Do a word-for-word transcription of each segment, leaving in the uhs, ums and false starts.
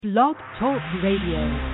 Blog Talk Radio.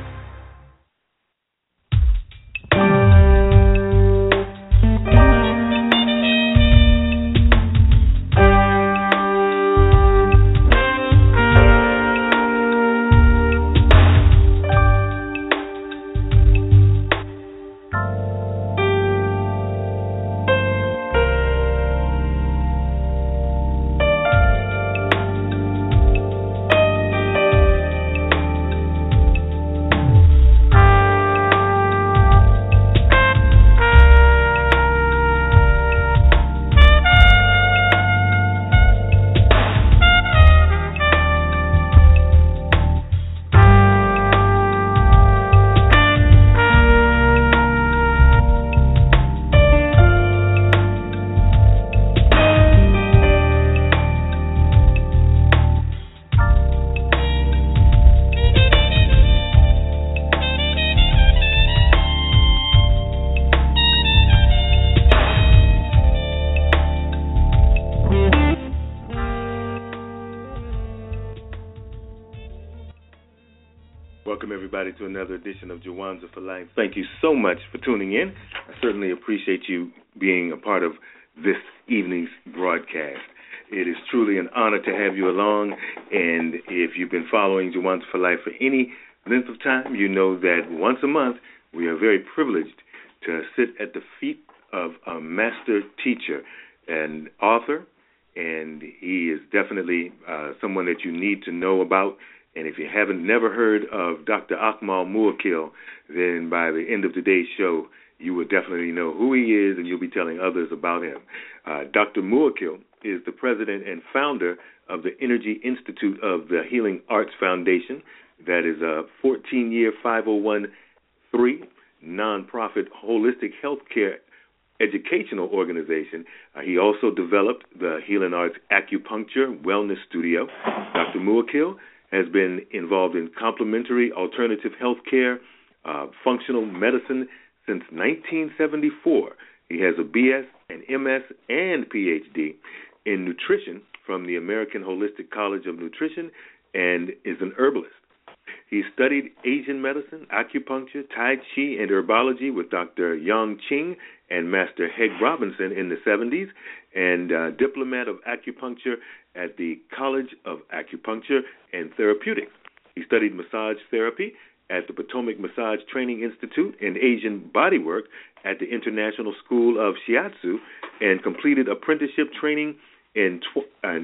To another edition of Jawanza for Life. Thank you so much for tuning in. I certainly appreciate you being a part of this evening's broadcast. It is truly an honor to have you along, and if you've been following Jawanza for Life for any length of time, you know that once a month we are very privileged to sit at the feet of a master teacher and author, and he is definitely uh, someone that you need to know about. And if you haven't never heard of Doctor Akmal Muwakil, then by the end of today's show, you will definitely know who he is, and you'll be telling others about him. Uh, Doctor Muwakil is the president and founder of the Energy Institute of the Healing Arts Foundation. That is a fourteen-year five oh one c three nonprofit holistic healthcare educational organization. Uh, he also developed the Healing Arts Acupuncture Wellness Studio. Doctor Muwakil has been involved in complementary alternative health care, uh, functional medicine since nineteen seventy-four. He has a B S, an M S, and P H D in nutrition from the American Holistic College of Nutrition and is an herbalist. He studied Asian medicine, acupuncture, Tai Chi, and herbology with Doctor Yang Ching and Master Heg Robinson in the seventies, and uh, diplomat of acupuncture at the College of Acupuncture and Therapeutics. He studied massage therapy at the Potomac Massage Training Institute and Asian bodywork at the International School of Shiatsu, and completed apprenticeship training in tw- uh,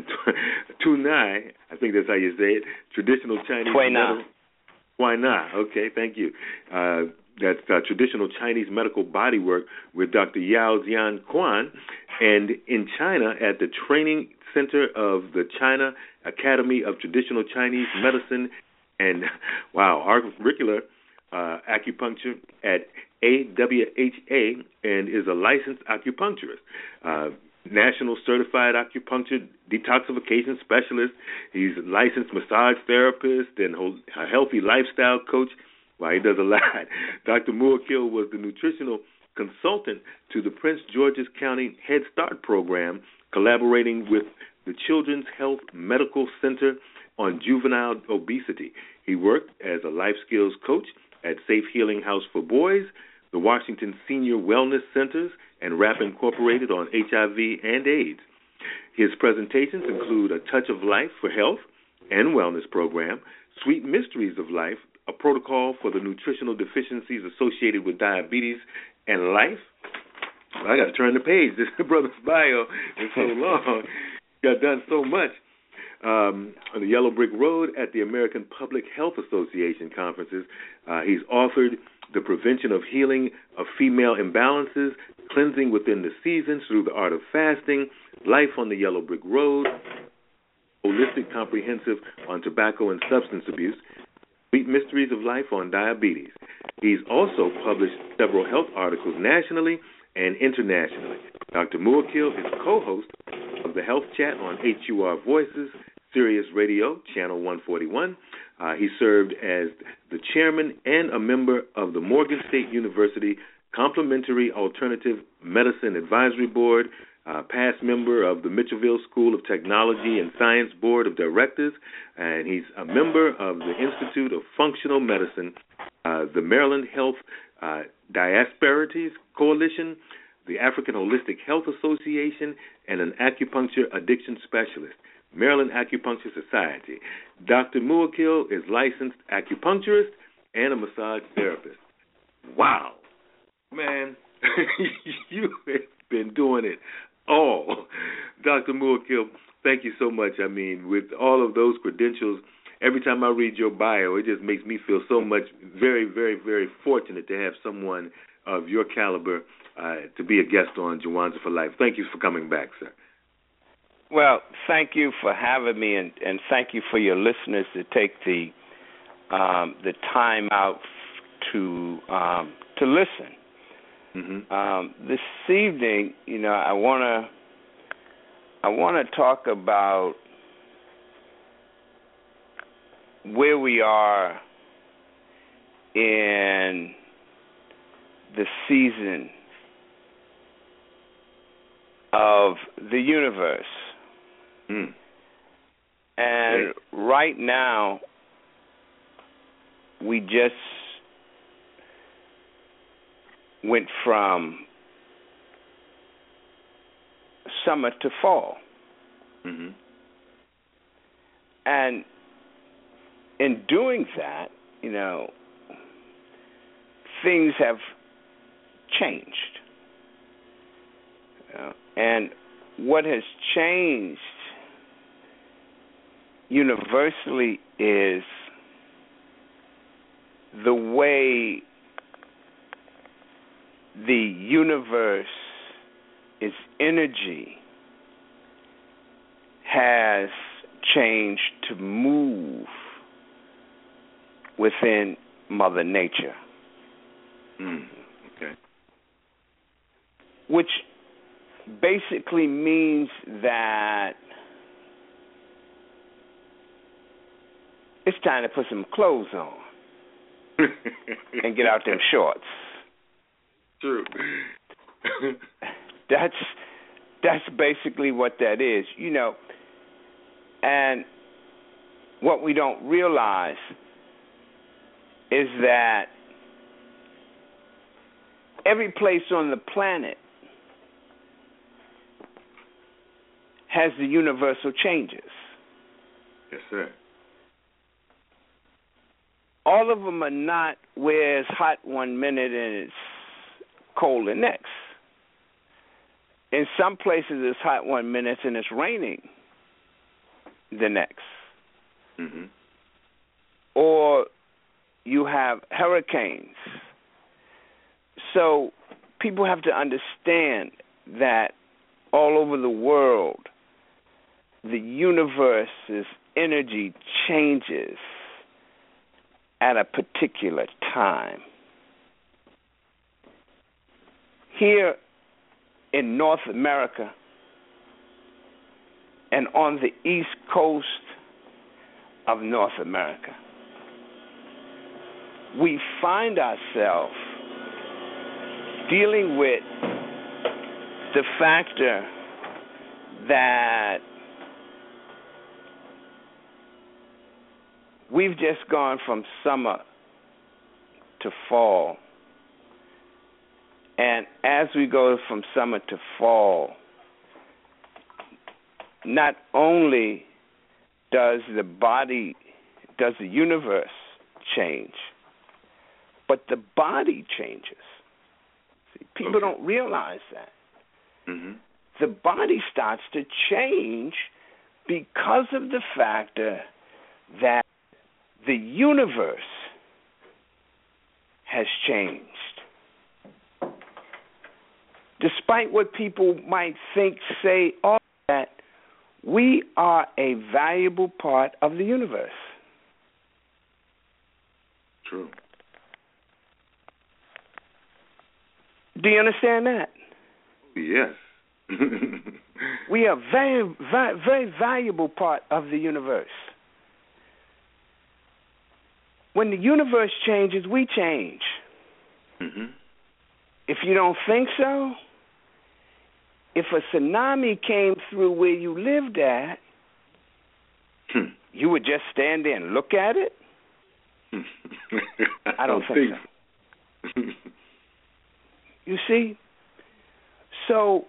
Tunai, I think that's how you say it, traditional Chinese Tuina. Tuina, okay, thank you. Uh, that's uh, traditional Chinese medical bodywork with Doctor Yao Jian Quan, and in China at the Training Center of the China Academy of Traditional Chinese Medicine and, wow, auricular uh, acupuncture at A W H A, and is a licensed acupuncturist, uh, national certified acupuncture detoxification specialist. He's a licensed massage therapist and a healthy lifestyle coach. Wow, he does a lot. Doctor Muwakil was the nutritional consultant to the Prince George's County Head Start program, collaborating with the Children's Health Medical Center on juvenile obesity. He worked as a life skills coach at Safe Healing House for Boys, the Washington Senior Wellness Centers, and RAP Incorporated on H I V and AIDS. His presentations include A Touch of Life for Health and Wellness Program, Sweet Mysteries of Life, a protocol for the nutritional deficiencies associated with diabetes and life. Well, I got to turn the page. This brother's bio is so long. Got done so much. Um, on the Yellow Brick Road at the American Public Health Association conferences, uh, he's authored The Prevention of Healing of Female Imbalances, Cleansing Within the Seasons Through the Art of Fasting, Life on the Yellow Brick Road, Holistic Comprehensive on Tobacco and Substance Abuse, Sweet Mysteries of Life on Diabetes. He's also published several health articles nationally and internationally. Doctor Muwakil is co-host of the Health Chat on H U R Voices, Sirius Radio, Channel one forty-one. Uh, he served as the chairman and a member of the Morgan State University Complementary Alternative Medicine Advisory Board. uh, past member of the Mitchellville School of Technology and Science Board of Directors, and he's a member of the Institute of Functional Medicine, uh, the Maryland Health uh, Diasparities Coalition, the African Holistic Health Association, and an acupuncture addiction specialist, Maryland Acupuncture Society. Doctor Muakil is licensed acupuncturist and a massage therapist. Wow. Man, you have been doing it all. Doctor Muakil, thank you so much. I mean, with all of those credentials, every time I read your bio, it just makes me feel so much very, very, very fortunate to have someone of your caliber uh, to be a guest on Jawanza for Life. Thank you for coming back, sir. Well, thank you for having me, and, and thank you for your listeners to take the um, the time out to um, to listen. Mm-hmm. Um, this evening, you know, I wanna I wanna talk about where we are in the season of the universe. Mm. And okay. right now, we just went from summer to fall. Mm-hmm. And in doing that, you know, things have changed. You know, and what has changed universally is the way the universe, its energy, has changed to move within Mother Nature. Mm, okay. Which basically means that it's time to put some clothes on and get out them shorts. True. That's that's basically what that is, you know. And what we don't realize is that every place on the planet has the universal changes. Yes, sir. All of them are not where it's hot one minute and it's cold the next. In some places it's hot one minute and it's raining the next. Mm-hmm. Or you have hurricanes. So people have to understand that all over the world, the universe's energy changes at a particular time. Here in North America and on the east coast of North America, we find ourselves dealing with the factor that we've just gone from summer to fall. And as we go from summer to fall, not only does the body, does the universe change, but the body changes. See, people okay. don't realize that. Mm-hmm. The body starts to change because of the factor that the universe has changed. Despite what people might think, say, all that, we are a valuable part of the universe. True. Do you understand that? Yes. We are a very, very, very valuable part of the universe. When the universe changes, we change. Mm-hmm. If you don't think so, if a tsunami came through where you lived at, Hmm. you would just stand there and look at it? I I don't think so. You see? So,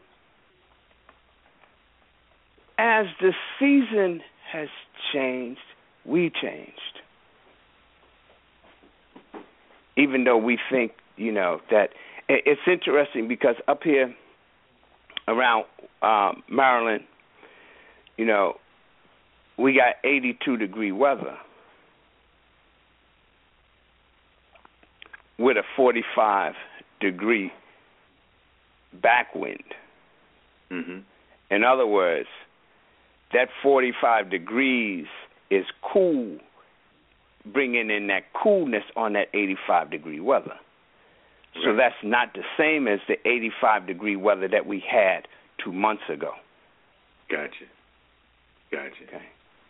as the season has changed, we changed. Even though we think, you know, that it's interesting because up here around um, Maryland, you know, we got eighty-two degree weather with a forty-five degree backwind. Mm-hmm. In other words, that forty-five degrees is cool, bringing in that coolness on that eighty-five degree weather. Right. So that's not the same as the eighty-five degree weather that we had two months ago. Gotcha. Gotcha. Okay.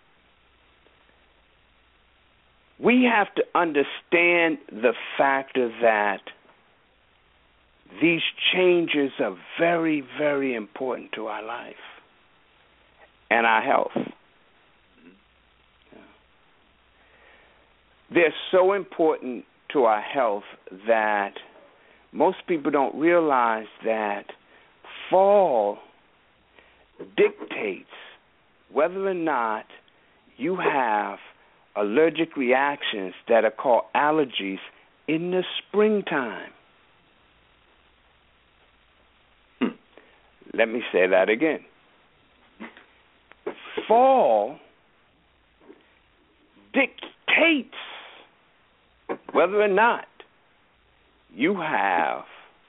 We have to understand the factor that these changes are very, very important to our life and our health. Mm-hmm. Yeah. They're so important to our health that most people don't realize that fall dictates whether or not you have allergic reactions that are called allergies in the springtime. Hmm. Let me say that again. Fall dictates whether or not you have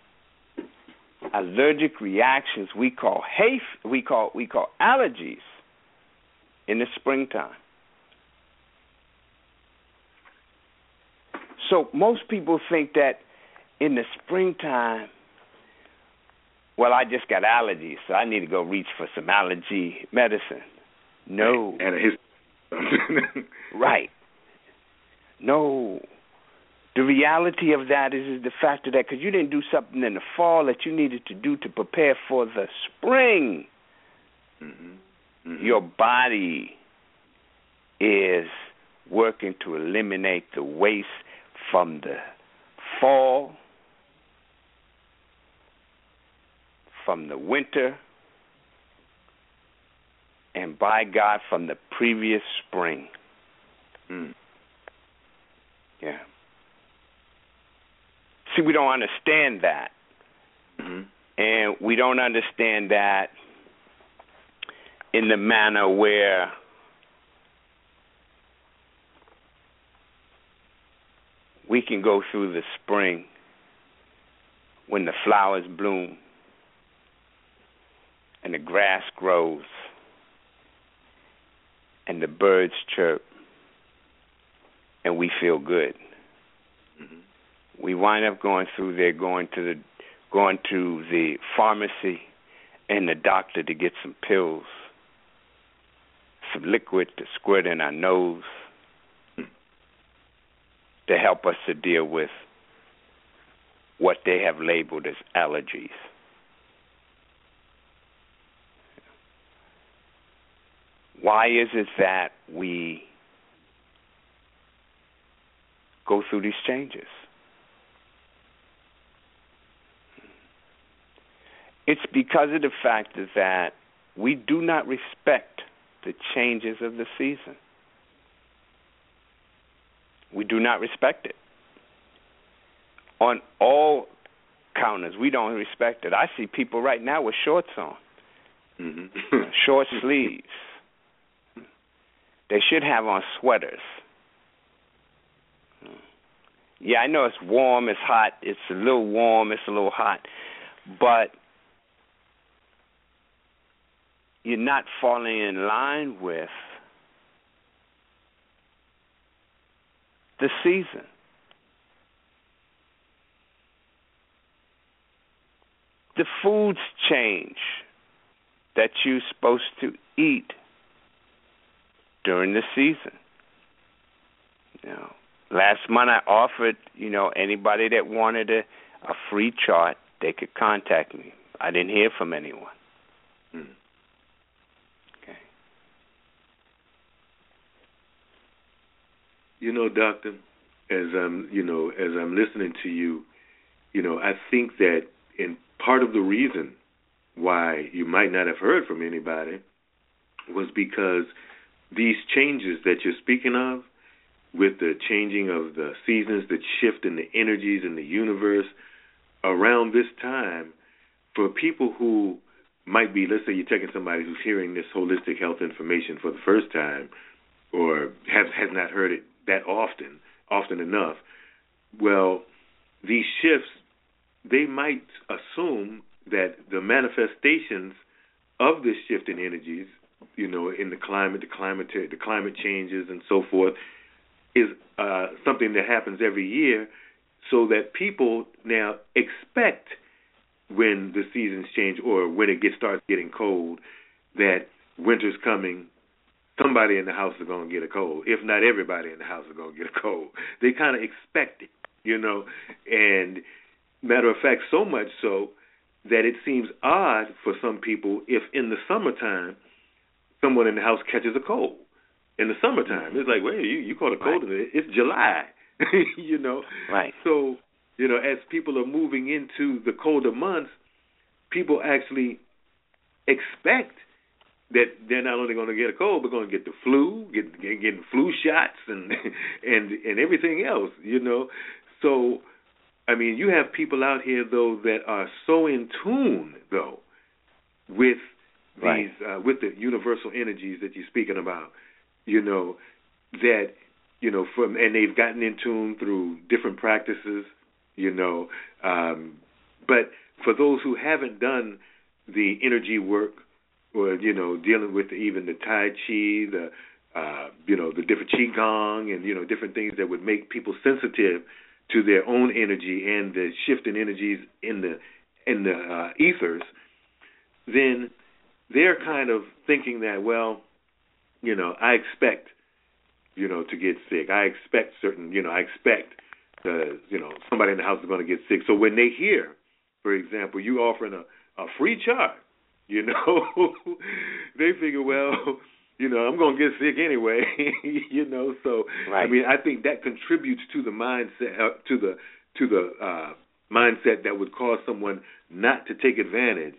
allergic reactions we call hay, we call we call allergies in the springtime. So most people think that in the springtime, well, I just got allergies, so I need to go reach for some allergy medicine. No. And his Right. No. The reality of that is, is the fact of that because you didn't do something in the fall that you needed to do to prepare for the spring. Mm-hmm. Mm-hmm. Your body is working to eliminate the waste from the fall, from the winter, and by God, from the previous spring. Mm. Yeah. See, we don't understand that. Mm-hmm. And we don't understand that in the manner where we can go through the spring when the flowers bloom and the grass grows and the birds chirp and we feel good. Mm-hmm. We wind up going through there, going to the going to the pharmacy and the doctor to get some pills, some liquid to squirt in our nose to help us to deal with what they have labeled as allergies. Why is it that we go through these changes? It's because of the fact that we do not respect the changes of the season. We do not respect it. On all counters, we don't respect it. I see people right now with shorts on, mm-hmm. short sleeves. They should have on sweaters. Yeah, I know it's warm, it's hot, it's a little warm, it's a little hot, but you're not falling in line with the season. The foods change that you're supposed to eat during the season. You know, last month I offered, you know, anybody that wanted a, a free chart, they could contact me. I didn't hear from anyone. Mm. Okay. You know, Doctor, as I'm, you know, as I'm listening to you, you know, I think that in part of the reason why you might not have heard from anybody was because these changes that you're speaking of, with the changing of the seasons, the shift in the energies in the universe, around this time, for people who might be, let's say you're taking somebody who's hearing this holistic health information for the first time, or has, has not heard it that often, often enough, well, these shifts, they might assume that the manifestations of this shift in energies, you know, in the climate, the climate, the climate changes and so forth, is uh, something that happens every year, so that people now expect when the seasons change or when it gets starts getting cold, that winter's coming. Somebody in the house is going to get a cold. If not everybody in the house is going to get a cold. They kind of expect it, you know. And matter of fact, so much so that it seems odd for some people if in the summertime someone in the house catches a cold. In the summertime, it's like, wait, you, you caught a cold. Right. It's July, you know. Right. So, you know, as people are moving into the colder months, people actually expect that they're not only going to get a cold, but going to get the flu, get, get getting flu shots and and and everything else, you know. So, I mean, you have people out here though that are so in tune though with these right. uh, with the universal energies that you're speaking about, you know, that you know from and they've gotten in tune through different practices, you know. Um, but for those who haven't done the energy work, or, you know, dealing with the, even the Tai Chi, the, uh, you know, the different Qigong and, you know, different things that would make people sensitive to their own energy and the shifting energies in the in the uh, ethers, then they're kind of thinking that, well, you know, I expect, you know, to get sick. I expect certain, you know, I expect, uh, you know, somebody in the house is going to get sick. So when they hear, for example, you offering a, a free charge, you know, they figure, well, you know, I'm going to get sick anyway, you know. So, right. I mean, I think that contributes to the mindset, uh, to the to the uh, mindset that would cause someone not to take advantage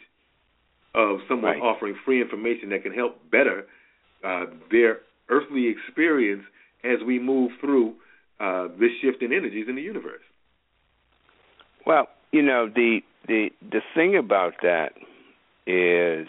of someone right. offering free information that can help better uh, their earthly experience as we move through uh, this shift in energies in the universe. Well, you know, the the the thing about that is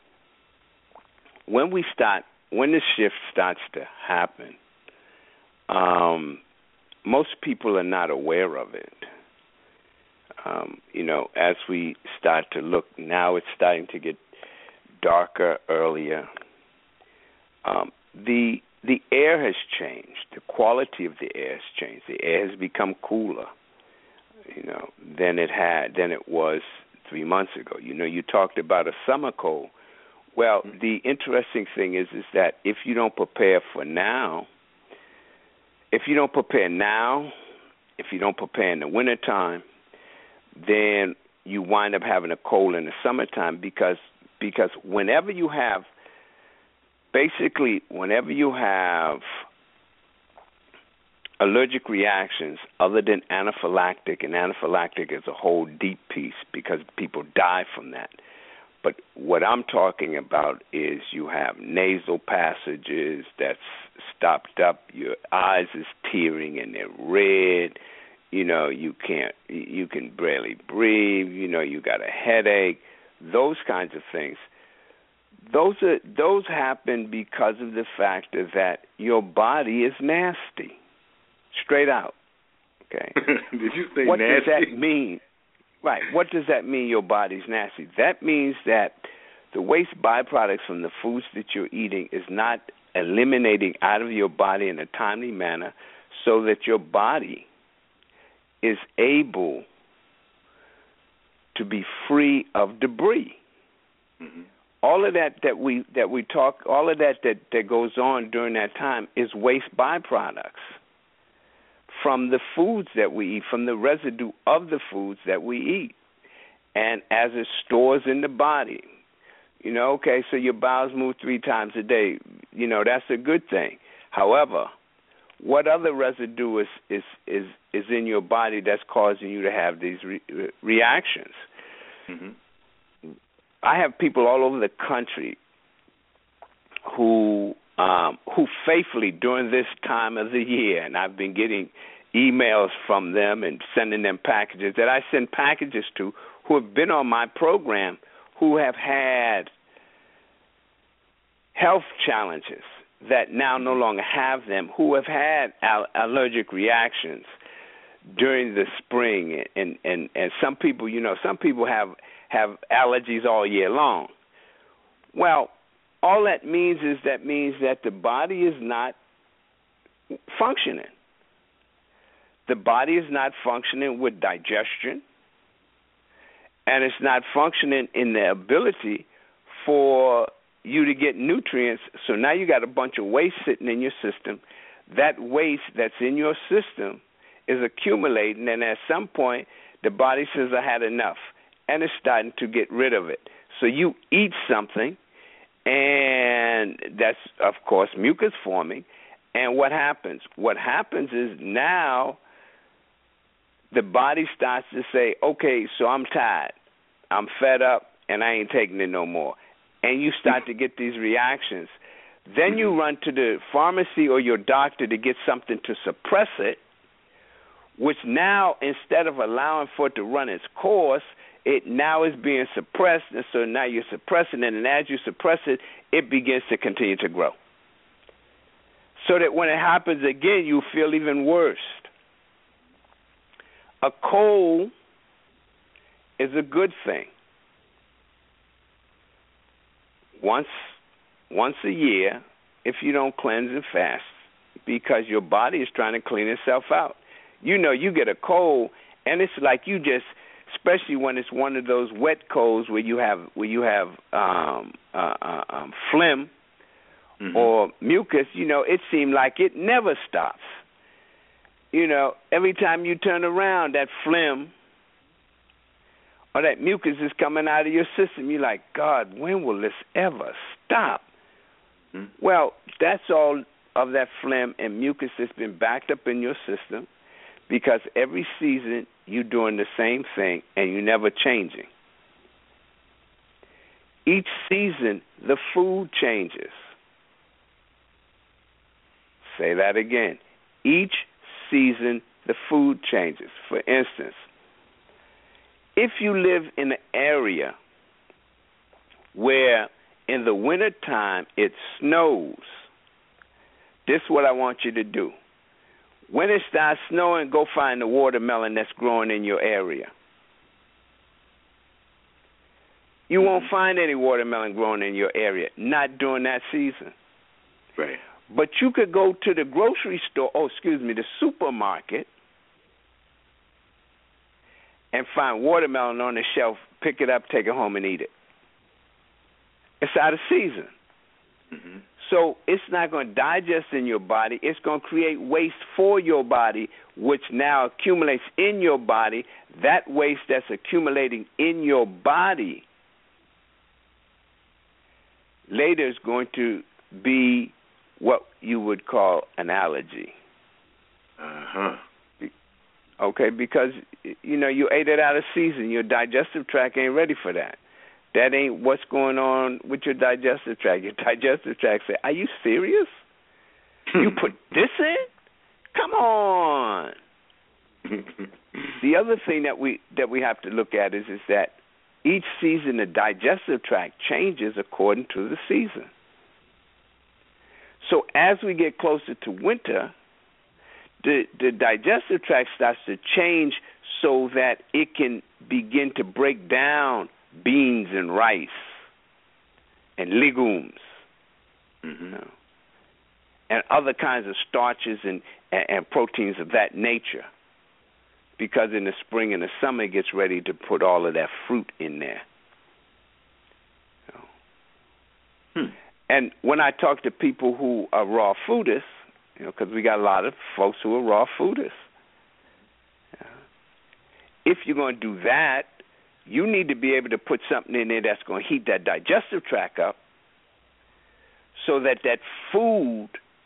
when we start, when the shift starts to happen, um, most people are not aware of it. Um, you know, as we start to look, now it's starting to get darker earlier. Um, the the air has changed. The quality of the air has changed. The air has become cooler, you know, than it had than it was three months ago. You know, you talked about a summer cold. Well, the interesting thing is is that if you don't prepare for now, if you don't prepare now, if you don't prepare in the wintertime, then you wind up having a cold in the summertime because because whenever you have, basically whenever you have allergic reactions other than anaphylactic, and anaphylactic is a whole deep piece because people die from that. But what I'm talking about is you have nasal passages that's stopped up, your eyes is tearing and they're red, you know, you can't, you can barely breathe, you know, you got a headache, those kinds of things. Those are those happen because of the fact that your body is nasty. Straight out, okay? Did you say what nasty? What does that mean? Right, what does that mean your body's nasty? That means that the waste byproducts from the foods that you're eating is not eliminating out of your body in a timely manner so that your body is able to be free of debris. Mm-hmm. All of that that we that we talk, all of that, that that goes on during that time is waste byproducts from the foods that we eat, from the residue of the foods that we eat. And as it stores in the body, You know, okay, so your bowels move three times a day. You know, that's a good thing. However, what other residue is is is, is in your body that's causing you to have these re- reactions? Mm-hmm. I have people all over the country who um, who faithfully during this time of the year, and I've been getting emails from them and sending them packages that I send packages to, who have been on my program, who have had health challenges that now no longer have them, who have had al- allergic reactions during the spring, and, and, and some people, you know, some people have, have allergies all year long. Well, all that means is that means that the body is not functioning. The body is not functioning with digestion, and it's not functioning in the ability for you to get nutrients. So now you got a bunch of waste sitting in your system. That waste that's in your system is accumulating, and at some point the body says, I had enough, and it's starting to get rid of it. So you eat something, and that's, of course, mucus forming. And what happens? What happens is now the body starts to say, okay, so I'm tired, I'm fed up, and I ain't taking it no more. And you start to get these reactions. Then you run to the pharmacy or your doctor to get something to suppress it, which now, instead of allowing for it to run its course, it now is being suppressed, and so now you're suppressing it, and as you suppress it, it begins to continue to grow. So that when it happens again, you feel even worse. A cold is a good thing. Once once a year, if you don't cleanse and fast, because your body is trying to clean itself out. You know, you get a cold, and it's like you just, especially when it's one of those wet colds where you have where you have um, uh, uh, um, phlegm mm-hmm. or mucus. You know, it seems like it never stops. You know, every time you turn around, that phlegm or that mucus is coming out of your system. You're like, God, when will this ever stop? Mm-hmm. Well, that's all of that phlegm and mucus that's been backed up in your system, because every season you're doing the same thing and you're never changing. Each season, the food changes. Say that again. Each season, the food changes. For instance, if you live in an area where in the wintertime it snows, this is what I want you to do. When it starts snowing, go find the watermelon that's growing in your area. You mm-hmm. won't find any watermelon growing in your area, not during that season. Right. But you could go to the grocery store, oh, excuse me, the supermarket, and find watermelon on the shelf, pick it up, take it home, and eat it. It's out of season. Mm-hmm. So it's not going to digest in your body. It's going to create waste for your body, which now accumulates in your body. That waste that's accumulating in your body later is going to be what you would call an allergy. Uh-huh. Okay, because, you know, you ate it out of season. Your digestive tract ain't ready for that. That ain't what's going on with your digestive tract. Your digestive tract say, are you serious? You put this in? Come on. The other thing that we that we have to look at is, is that each season the digestive tract changes according to the season. So as we get closer to winter, the, the digestive tract starts to change so that it can begin to break down beans and rice and legumes, mm-hmm. you know, and other kinds of starches and, and, and proteins of that nature. Because in the spring and the summer, it gets ready to put all of that fruit in there. You know. hmm. And when I talk to people who are raw foodists, you know, because we got a lot of folks who are raw foodists. You know, if you're going to do that, you need to be able to put something in there that's going to heat that digestive tract up so that that food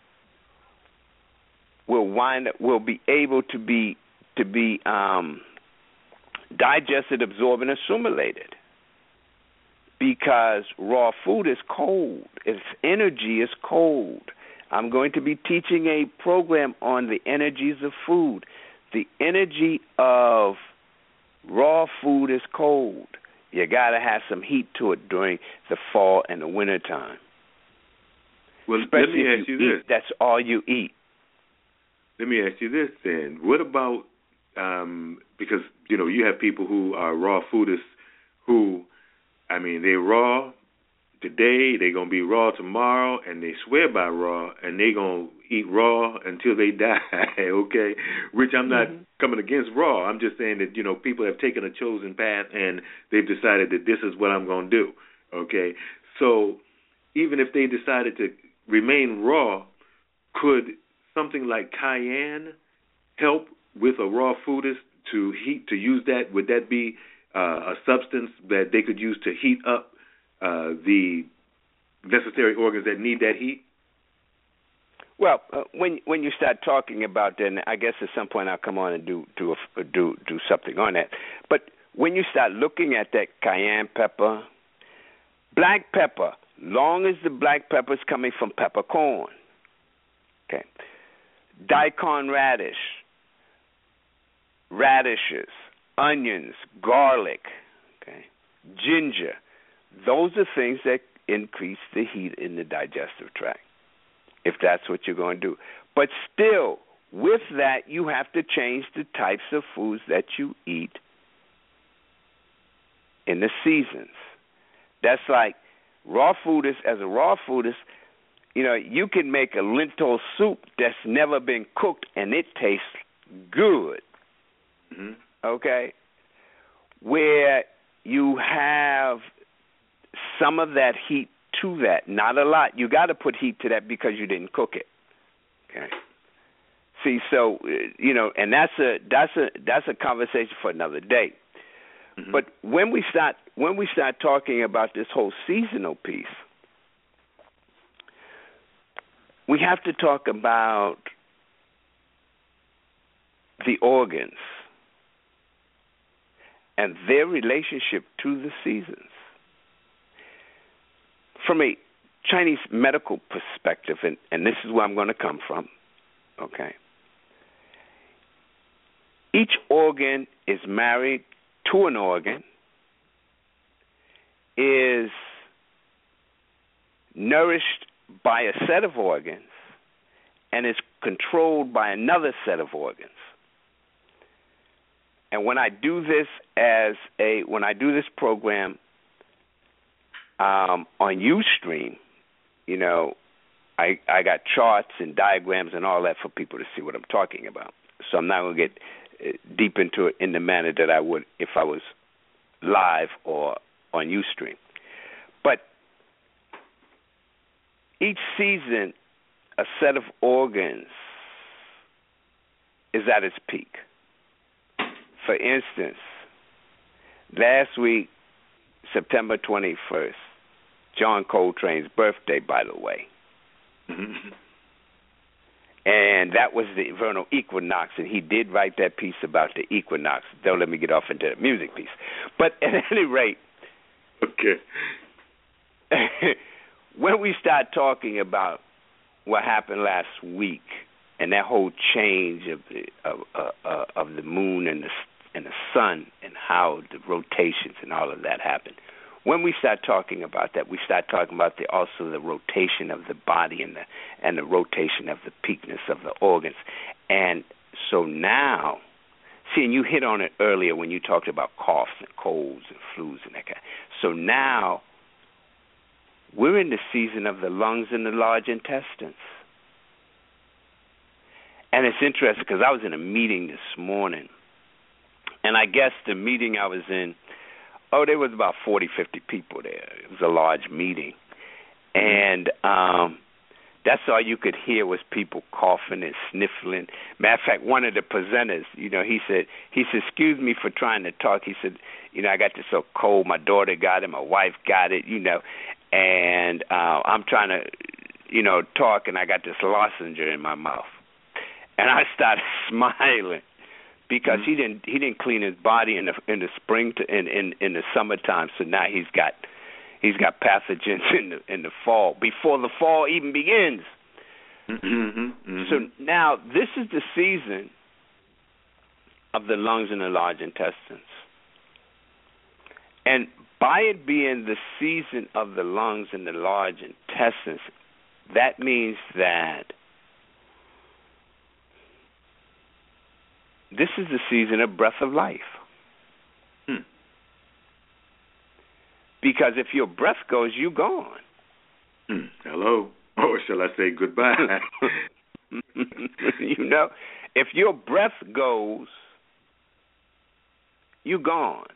will wind up, will be able to be to be um, digested, absorbed, and assimilated. Because raw food is cold. Its energy is cold. I'm going to be teaching a program on the energies of food. The energy of raw food is cold. You got to have some heat to it during the fall and the winter time. Well, Especially let me if ask you, you eat, this. that's all you eat. Let me ask you this then. What about, um, because, you know, you have people who are raw foodists who, I mean, they're raw today, they're going to be raw tomorrow, and they swear by raw, and they're going to eat raw until they die, okay? Which I'm not mm-hmm. coming against raw. I'm just saying that, you know, people have taken a chosen path, and they've decided that this is what I'm going to do, okay? So even if they decided to remain raw, could something like cayenne help with a raw foodist to heat, to use that? Would that be uh, a substance that they could use to heat up uh, the necessary organs that need that heat? Well, uh, when when you start talking about that, and I guess at some point I'll come on and do do a, do do something on that. But when you start looking at that cayenne pepper, black pepper, long as the black pepper is coming from peppercorn, okay, daikon radish, radishes, onions, garlic, okay, ginger. Those are things that increase the heat in the digestive tract, if that's what you're going to do. But still, with that, you have to change the types of foods that you eat in the seasons. That's like raw foodist, as a raw foodist, you know, you can make a lentil soup that's never been cooked and it tastes good, mm-hmm. okay, where you have some of that heat to that, not a lot. You got to put heat to that because you didn't cook it. Okay. See, so you know, and that's a that's a that's a conversation for another day. Mm-hmm. But when we start when we start talking about this whole seasonal piece, we have to talk about the organs and their relationship to the seasons. From a Chinese medical perspective, and, and this is where I'm going to come from, okay, each organ is married to an organ, is nourished by a set of organs, and is controlled by another set of organs. And when I do this as a, when I do this program um, on Ustream, you know, I I got charts and diagrams and all that for people to see what I'm talking about. So I'm not going to get deep into it in the manner that I would if I was live or on Ustream. But each season, a set of organs is at its peak. For instance, last week, September twenty-first, John Coltrane's birthday, by the way. Mm-hmm. And that was the vernal equinox, and he did write that piece about the equinox. Don't let me get off into the music piece. But at any rate, okay. When we start talking about what happened last week and that whole change of the of, uh, uh, of the moon and the and the sun and how the rotations and all of that happened, when we start talking about that, we start talking about the, also the rotation of the body and the and the rotation of the peakness of the organs. And so now, see, and you hit on it earlier when you talked about coughs and colds and flus and that kind. So now we're in the season of the lungs and the large intestines. And it's interesting because I was in a meeting this morning, and I guess the meeting I was in, oh, there was about forty, fifty people there. It was a large meeting. And um, that's all you could hear was people coughing and sniffling. Matter of fact, one of the presenters, you know, he said, he said, excuse me for trying to talk. He said, you know, I got this so cold. My daughter got it. My wife got it, you know, and uh, I'm trying to, you know, talk, and I got this lozenge in my mouth. And I started smiling because mm-hmm. he didn't he didn't clean his body in the in the spring to, in, in in the summertime. So now he's got he's got pathogens in the in the fall before the fall even begins. Mm-hmm. Mm-hmm. So now this is the season of the lungs and the large intestines, and by it being the season of the lungs and the large intestines, that means that this is the season of breath of life. Hmm. Because if your breath goes, you're gone. Hmm. Hello. Or shall I say goodbye? You know, if your breath goes, you're gone.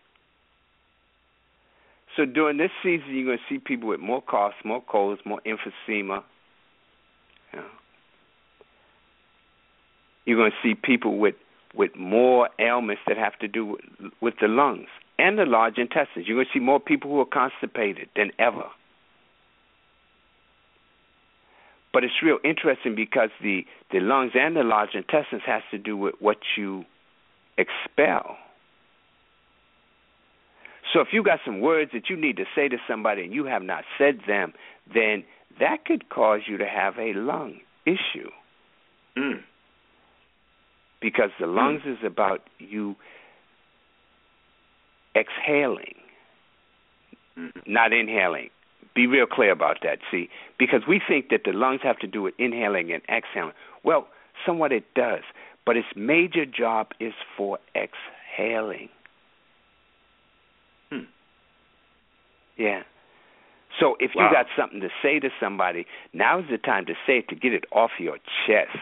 So during this season, you're going to see people with more coughs, more colds, more emphysema. You know. You're going to see people with with more ailments that have to do with, with the lungs and the large intestines. You're going to see more people who are constipated than ever. But it's real interesting because the, the lungs and the large intestines has to do with what you expel. So if you got some words that you need to say to somebody and you have not said them, then that could cause you to have a lung issue. Mm. Because the lungs mm. is about you exhaling, mm. not inhaling. Be real clear about that, see, because we think that the lungs have to do with inhaling and exhaling. Well, somewhat it does, but its major job is for exhaling. Hmm. Yeah. So if wow. you got something to say to somebody, now's the time to say it, to get it off your chest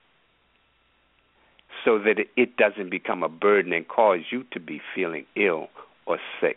so that it, it doesn't become a burden and cause you to be feeling ill or sick.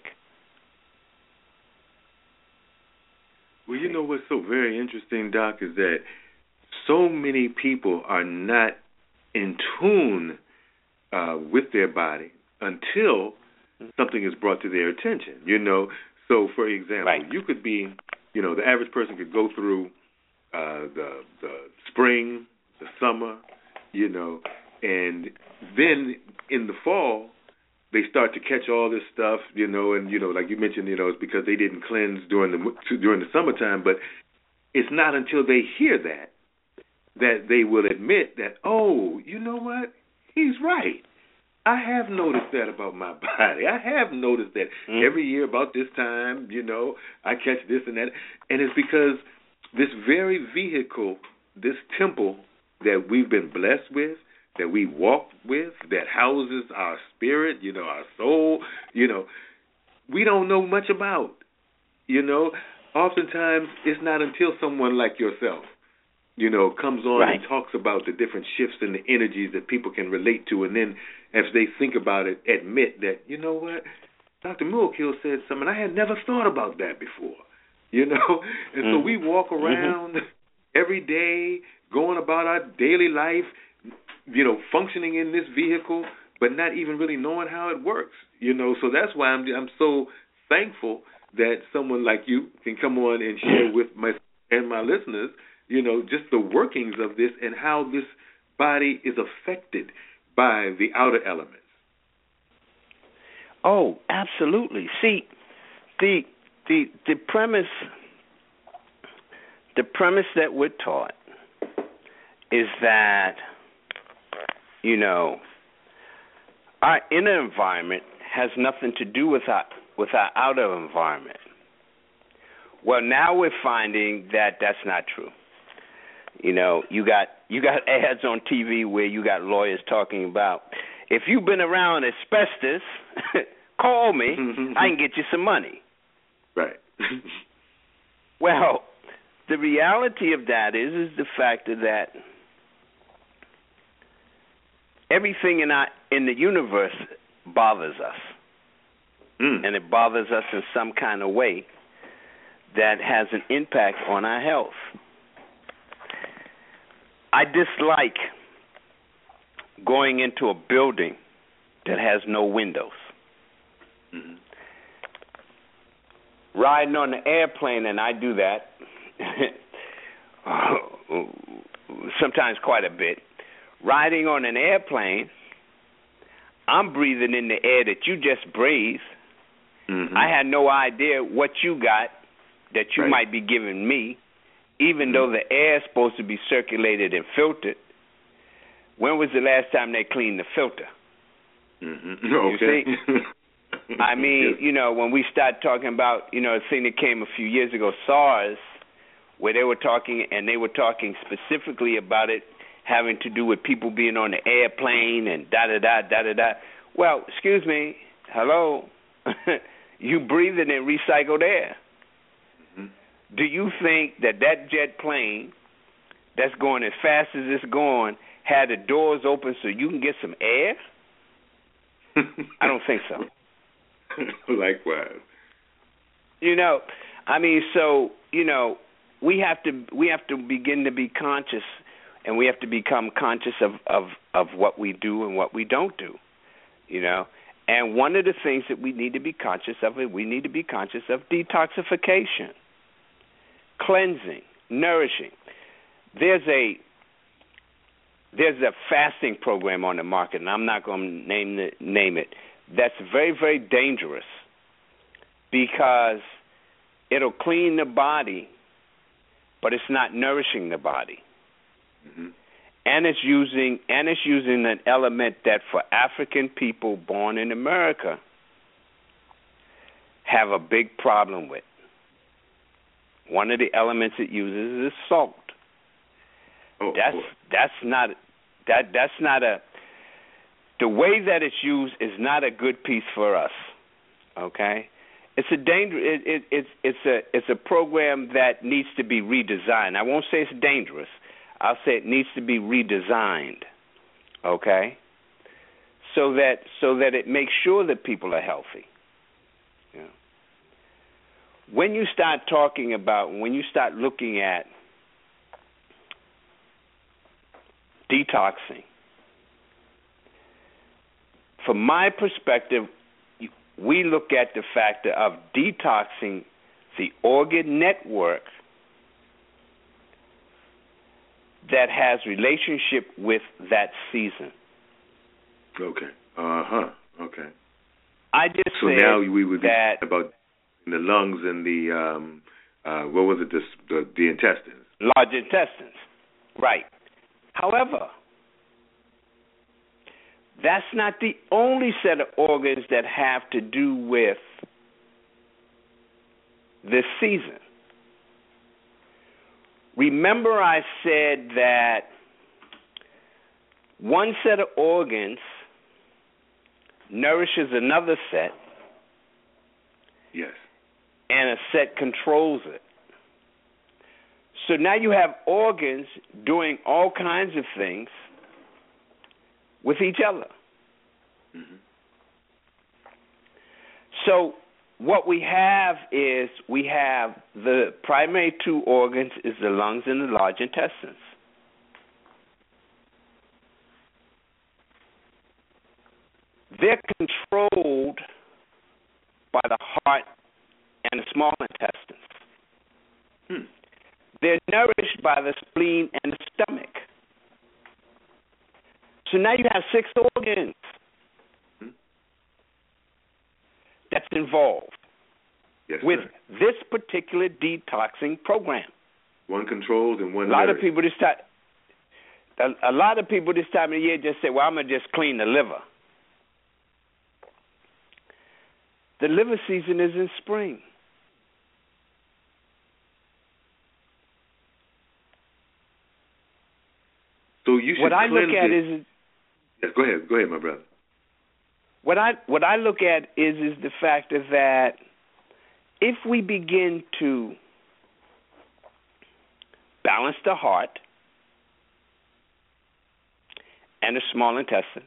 Well, you know what's so very interesting, Doc, is that so many people are not in tune uh, with their body until something is brought to their attention, you know. So, for example, right. you could be, you know, the average person could go through uh, the the spring, the summer, you know, and then in the fall, they start to catch all this stuff, you know, and, you know, like you mentioned, you know, it's because they didn't cleanse during the during the summertime, but it's not until they hear that that they will admit that, oh, you know what, he's right. I have noticed that about my body. I have noticed that mm-hmm. every year about this time, you know, I catch this and that. And it's because this very vehicle, this temple that we've been blessed with, that we walk with, that houses our spirit, you know, our soul, you know, we don't know much about. You know, oftentimes it's not until someone like yourself, you know, comes on right. and talks about the different shifts in the energies that people can relate to, and then as they think about it, admit that, you know what, Doctor Muakil said something, I had never thought about that before, you know. And mm-hmm. so we walk around mm-hmm. every day, going about our daily life, you know, functioning in this vehicle, but not even really knowing how it works, you know. So that's why I'm I'm so thankful that someone like you can come on and share with my and my listeners, you know, just the workings of this and how this body is affected by the outer elements. Oh, absolutely. See, the the the premise the premise that we're taught is that, you know, our inner environment has nothing to do with our with our outer environment. Well, now we're finding that that's not true. You know, you got you got ads on T V where you got lawyers talking about, if you've been around asbestos, call me, I can get you some money. Right. Well, the reality of that is is the fact that everything in our in the universe bothers us, mm. and it bothers us in some kind of way that has an impact on our health. I dislike going into a building that has no windows. Mm-hmm. Riding on the airplane, and I do that sometimes quite a bit. Riding on an airplane, I'm breathing in the air that you just breathed. Mm-hmm. I had no idea what you got that you right. might be giving me, even mm-hmm. though the air is supposed to be circulated and filtered. When was the last time they cleaned the filter? Mm-hmm. Okay. You see? I mean, you know, when we start talking about, you know, a thing that came a few years ago, SARS, where they were talking, and they were talking specifically about it having to do with people being on the airplane and da-da-da, da-da-da. Well, excuse me, hello, you breathing in recycled air. Mm-hmm. Do you think that that jet plane that's going as fast as it's going had the doors open so you can get some air? I don't think so. Likewise. You know, I mean, so, you know, we have to we have to begin to be conscious, and we have to become conscious of, of, of what we do and what we don't do, you know. And one of the things that we need to be conscious of is we need to be conscious of detoxification, cleansing, nourishing. There's a there's a fasting program on the market, and I'm not going to name the, name it. That's very, very dangerous because it'll clean the body, but it's not nourishing the body. Mm-hmm. And it's using and it's using an element that for African people born in America have a big problem with. One of the elements it uses is salt. Oh, that's boy. that's not that that's not a the way that it's used is not a good piece for us. Okay, it's a danger. It, it, it's it's a it's a program that needs to be redesigned. I won't say it's dangerous. I'll say it needs to be redesigned. Okay, so that so that it makes sure that people are healthy. Yeah. When you start talking about, when you start looking at detoxing, from my perspective, we look at the factor of detoxing the organ network that has relationship with that season. Okay. Uh-huh. Okay. I just so said now we would be that about the lungs and the, um, uh, what was it, the, the, the intestines? Large intestines. Right. However, that's not the only set of organs that have to do with this season. Remember I said that one set of organs nourishes another set. Yes. And a set controls it. So now you have organs doing all kinds of things with each other. Mm-hmm. So what we have is we have the primary two organs is the lungs and the large intestines. They're controlled by the heart and the small intestines. Hmm. They're nourished by the spleen and the stomach. So now you have six organs hmm. that's involved yes, with sir. this particular detoxing program. One controls and one A lot nourished. of people this time, a, a lot of people this time of the year just say, "Well, I'm gonna just clean the liver." The liver season is in spring. So you should what I look at it. is yes, go ahead, go ahead, my brother. What I what I look at is is the fact of that if we begin to balance the heart and the small intestines,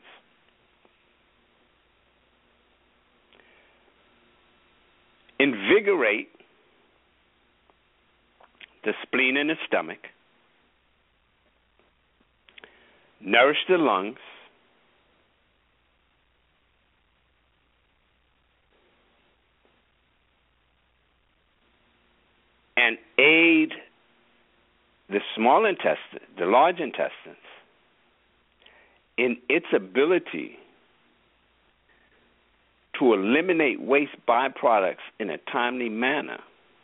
invigorate the spleen and the stomach, nourish the lungs, and aid the small intestine, the large intestines, in its ability to eliminate waste byproducts in a timely manner.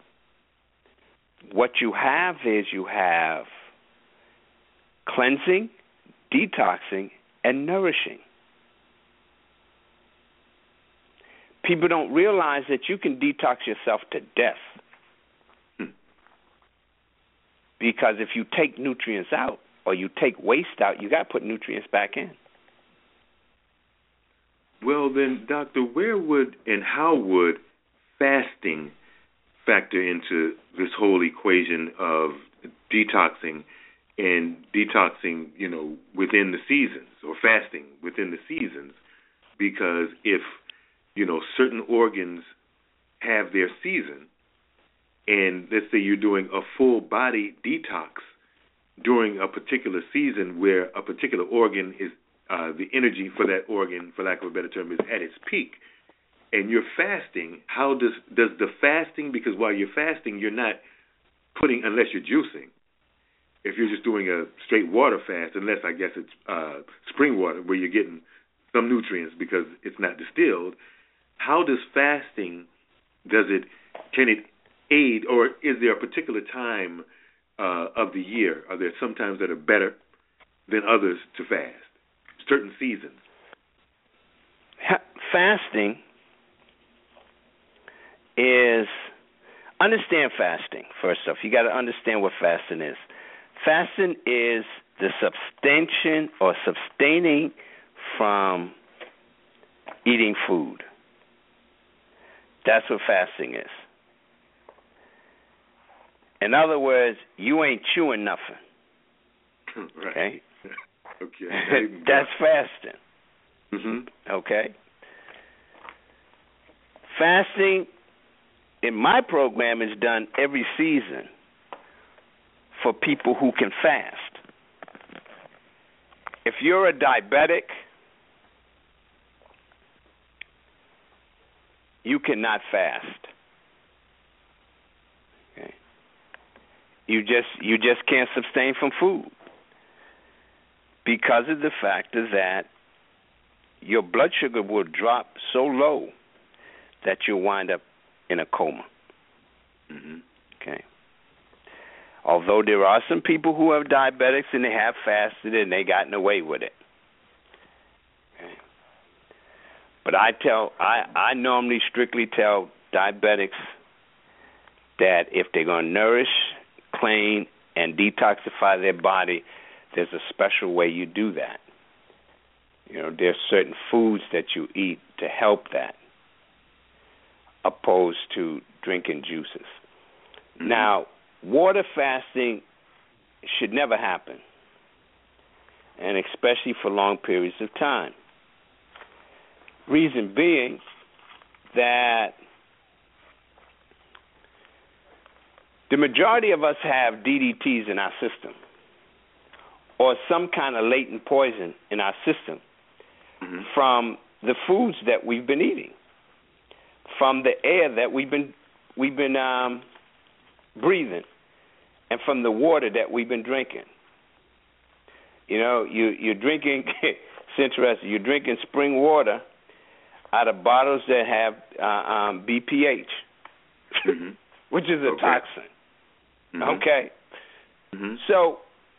What you have is you have cleansing, detoxing, and nourishing. People don't realize that you can detox yourself to death. Because if you take nutrients out or you take waste out, you got to put nutrients back in. Well, then, Doctor, where would and how would fasting factor into this whole equation of detoxing and detoxing, you know, within the seasons, or fasting within the seasons? Because if, you know, certain organs have their season, and let's say you're doing a full body detox during a particular season where a particular organ is, uh, the energy for that organ, for lack of a better term, is at its peak, and you're fasting, how does does the fasting, because while you're fasting, you're not putting, unless you're juicing, if you're just doing a straight water fast, unless I guess it's uh, spring water where you're getting some nutrients because it's not distilled, how does fasting, does it, can it aid, or is there a particular time uh, of the year? Are there some times that are better than others to fast? Certain seasons. Fasting is, understand fasting, first off. You got to understand what fasting is. Fasting is the substantiation or sustaining from eating food. That's what fasting is. In other words, you ain't chewing nothing. Right. Okay? Okay. That's fasting. Mm-hmm. Okay? Fasting in my program is done every season for people who can fast. If you're a diabetic, you cannot fast. Okay? You just you just can't sustain from food because of the factor that your blood sugar will drop so low that you'll wind up in a coma. Mm-hmm. Okay. Although there are some people who have diabetics and they have fasted and they gotten away with it. Okay. But I tell, I, I normally strictly tell diabetics that if they're going to nourish, clean, and detoxify their body, there's a special way you do that. You know, there's certain foods that you eat to help that, opposed to drinking juices. Mm-hmm. Now, water fasting should never happen, and especially for long periods of time. Reason being that the majority of us have D D Ts in our system or some kind of latent poison in our system mm-hmm. from the foods that we've been eating, from the air that we've been we've been um, breathing, and from the water that we've been drinking. You know, you you're drinking. It's interesting. You're drinking spring water out of bottles that have uh, um, B P H, mm-hmm. which is a okay. toxin. Mm-hmm. Okay. Mm-hmm. So,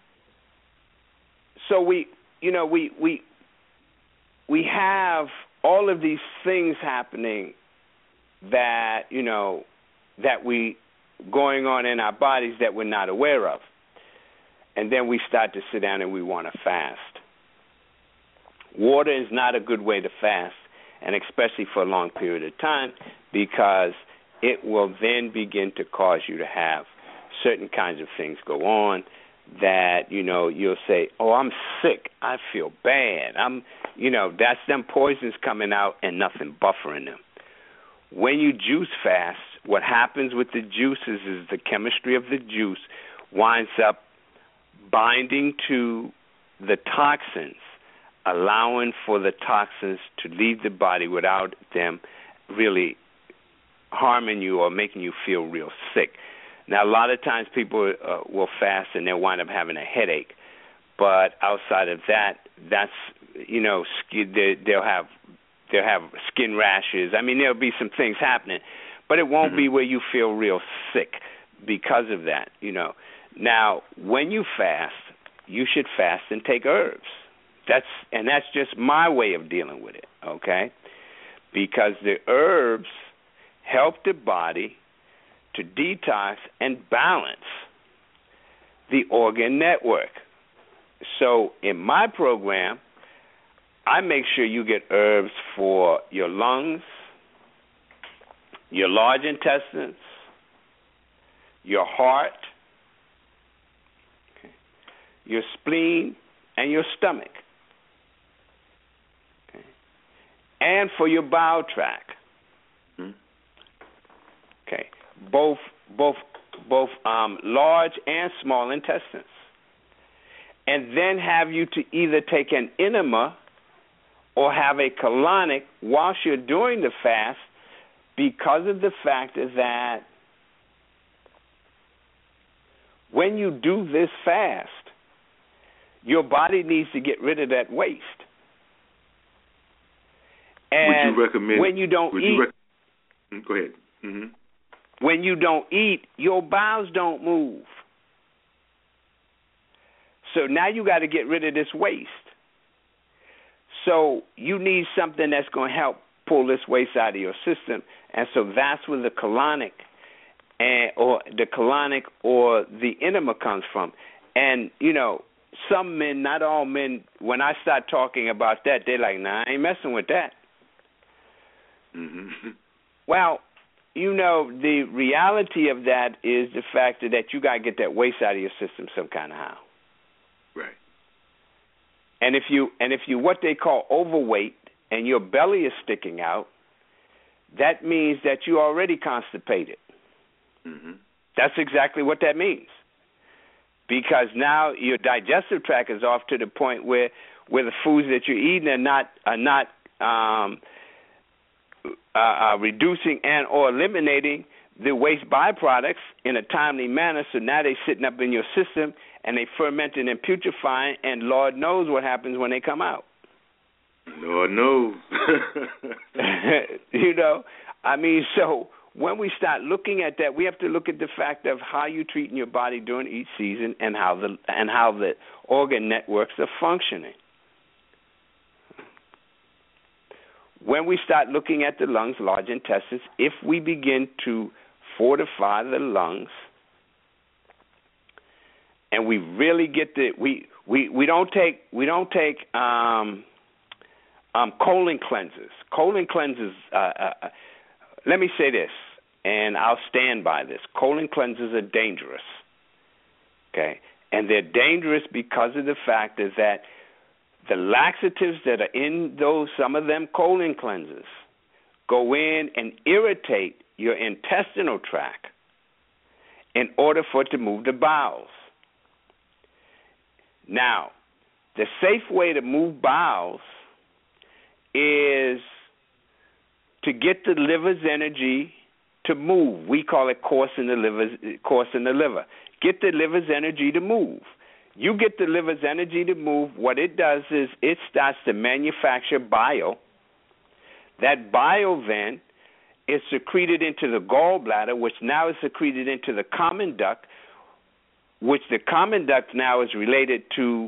so we, you know, we we we have all of these things happening that, you know, that we going on in our bodies that we're not aware of. And then we start to sit down and we want to fast. Water is not a good way to fast, and especially for a long period of time, because it will then begin to cause you to have certain kinds of things go on that, you know, you'll say, oh, I'm sick, I feel bad. I'm, you know, that's them poisons coming out and nothing buffering them. When you juice fast, what happens with the juices is the chemistry of the juice winds up binding to the toxins, allowing for the toxins to leave the body without them really harming you or making you feel real sick. Now, a lot of times people uh, will fast and they'll wind up having a headache, but outside of that, that's, you know, they, they'll have they'll have skin rashes. I mean, there'll be some things happening, but it won't mm-hmm. be where you feel real sick because of that, you know. Now, when you fast, you should fast and take herbs. That's and that's just my way of dealing with it, okay? Because the herbs help the body to detox and balance the organ network. So in my program, I make sure you get herbs for your lungs, your large intestines, your heart, okay, your spleen, and your stomach, okay, and for your bowel tract. Hmm. Okay, both both both um, large and small intestines, and then have you to either take an enema or have a colonic whilst you're doing the fast, because of the fact that when you do this fast, your body needs to get rid of that waste. And would you recommend, when you don't would eat, you rec- go ahead. Mm-hmm. When you don't eat, your bowels don't move. So now you got to get rid of this waste. So you need something that's going to help pull this waste out of your system, and so that's where the colonic, and or the colonic or the enema comes from. And you know, some men, not all men, when I start talking about that, they're like, "Nah, I ain't messing with that." Mm-hmm. Well, you know, the reality of that is the fact that you got to get that waste out of your system some kind of how. Right. And if you and if you what they call overweight and your belly is sticking out, that means that you're already constipated. Mm-hmm. That's exactly what that means. Because now your digestive tract is off to the point where where the foods that you're eating are not are not um, uh, uh, reducing and or eliminating the waste byproducts in a timely manner. So now they're sitting up in your system and they fermenting and putrefying, and Lord knows what happens when they come out. Lord knows. You know, I mean, so when we start looking at that, we have to look at the fact of how you're treating your body during each season and how the and how the organ networks are functioning. When we start looking at the lungs, large intestines, if we begin to fortify the lungs, and we really get the we we, we don't take we don't take um, um, colon cleansers. Colon cleansers. Uh, uh, let me say this, and I'll stand by this. Colon cleansers are dangerous. Okay, and they're dangerous because of the fact is that the laxatives that are in those some of them colon cleansers go in and irritate your intestinal tract in order for it to move the bowels. Now, the safe way to move bowels is to get the liver's energy to move. We call it coursing the liver. Coursing the liver. Get the liver's energy to move. You get the liver's energy to move. What it does is it starts to manufacture bile. That bile then is secreted into the gallbladder, which now is secreted into the common duct, which the common duct now is related to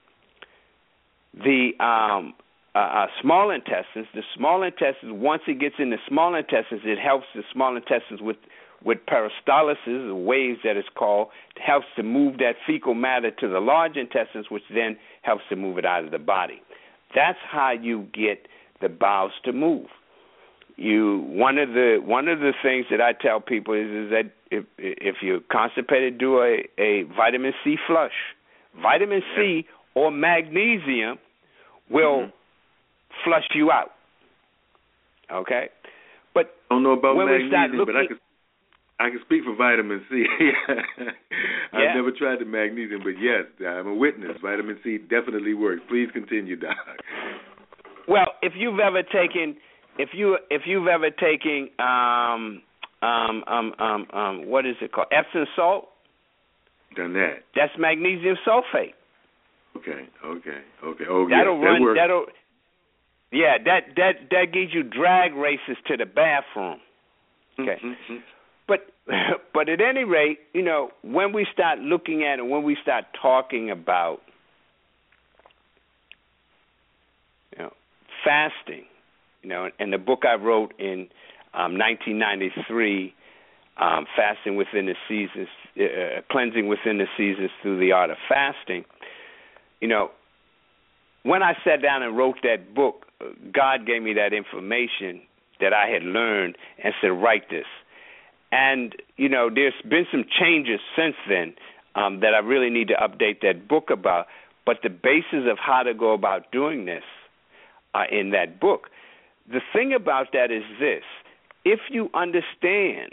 the um, uh, uh, small intestines. The small intestines, once it gets in the small intestines, it helps the small intestines with, with peristalsis, the waves that it's called. It helps to move that fecal matter to the large intestines, which then helps to move it out of the body. That's how you get the bowels to move. You one of the one of the things that I tell people is, is that if if you're constipated, do a, a vitamin C flush. Vitamin C or magnesium will mm-hmm. flush you out. Okay, but I don't know about when magnesium, we start looking, but I could I can speak for vitamin C. I've yeah. never tried the magnesium, but yes, I'm a witness. Vitamin C definitely works. Please continue, Doc. Well, if you've ever taken, if you if you've ever taken, um, um, um, um, um, what is it called? Epsom salt. Done that. That's magnesium sulfate. Okay, okay, okay. Oh, that'll yes, run. that works. That'll. Yeah, that that that gives you drag races to the bathroom. Okay. Mm-hmm. But but at any rate, you know, when we start looking at it, when we start talking about, you know, fasting, you know, and the book I wrote in um, nineteen ninety-three, um, Fasting Within the Seasons, uh, Cleansing Within the Seasons Through the Art of Fasting, you know, when I sat down and wrote that book, God gave me that information that I had learned and said, write this. And, you know, there's been some changes since then um, that I really need to update that book about. But the basis of how to go about doing this are in that book. The thing about that is this. If you understand